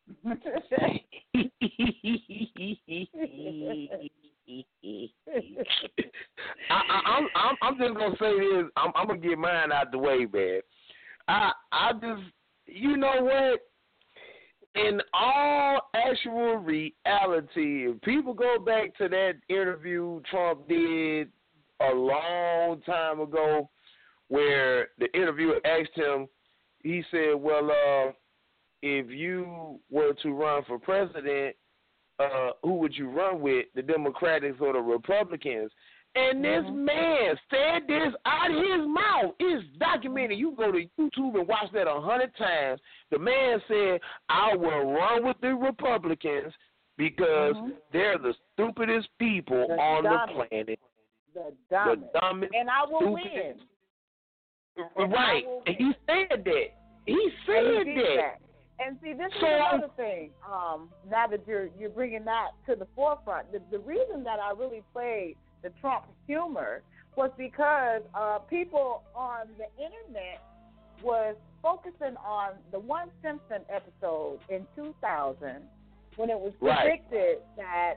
I'm just gonna say this. I'm gonna get mine out the way, man. I just, you know what? In all actual reality, if people go back to that interview Trump did a long time ago, where the interviewer asked him, he said, "Well, if you were to run for president, who would you run with, the Democrats or the Republicans?" And this man said this out of his mouth. It's documented. You go to YouTube and watch that 100 times. The man said, "I will run with the Republicans because they're the stupidest people on the planet. The dumbest. And I will win. Right. And he said that. He said that. And see, this is another thing. Now that you're bringing that to the forefront, the reason that I really played the Trump humor was because people on the internet was focusing on the one Simpson episode in 2000 when it was predicted that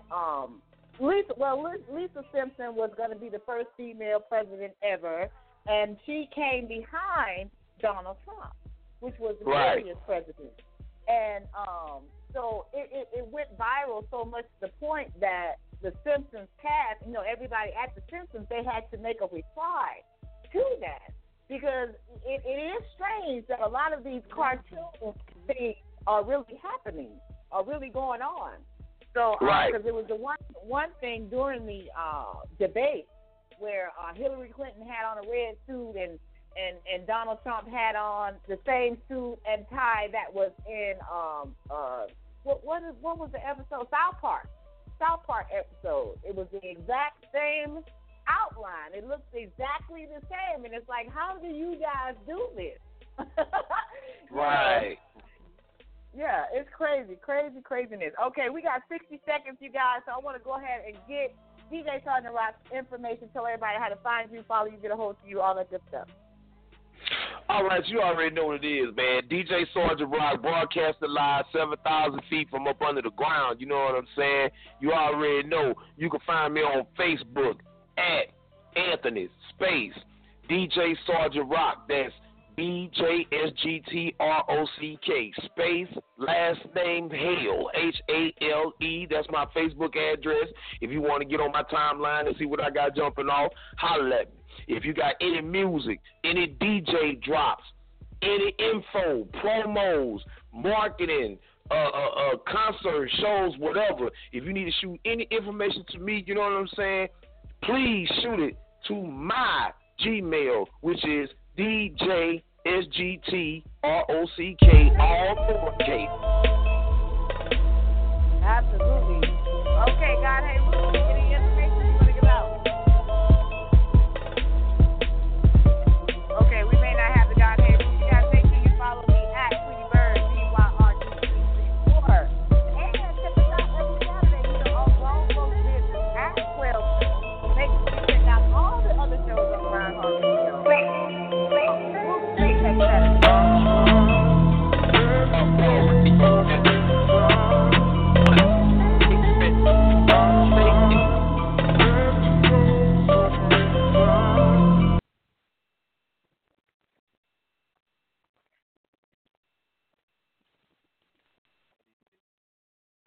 Lisa Simpson was going to be the first female president ever, and she came behind Donald Trump, which was the previous president. And so it went viral so much to the point that the Simpsons cast, everybody at the Simpsons, they had to make a reply to that because it is strange that a lot of these cartoon things are really happening, are really going on. So because it was the one thing during the debate where Hillary Clinton had on a red suit and Donald Trump had on the same suit and tie that was in what was the episode? South Park episode. It was the exact same outline. It looks exactly the same, and it's like, how do you guys do this? Right. Yeah, it's craziness. Okay, we got 60 seconds, you guys, so I want to go ahead and get DJ Sergeant Rock's information, tell everybody how to find you, follow you, get a hold of you, all that good stuff. All right, you already know what it is, man. DJ Sergeant Rock, broadcasting live 7,000 feet from up under the ground. You know what I'm saying? You already know. You can find me on Facebook at Anthony Space DJ Sergeant Rock. That's BJSGTROCK space last name Hale HALE. That's my Facebook address. If you want to get on my timeline and see what I got jumping off, holler at me. If you got any music, any DJ drops, any info, promos, marketing, concert shows, whatever. If you need to shoot any information to me, you know what I'm saying, please shoot it to my Gmail, which is DJSGTROCK, all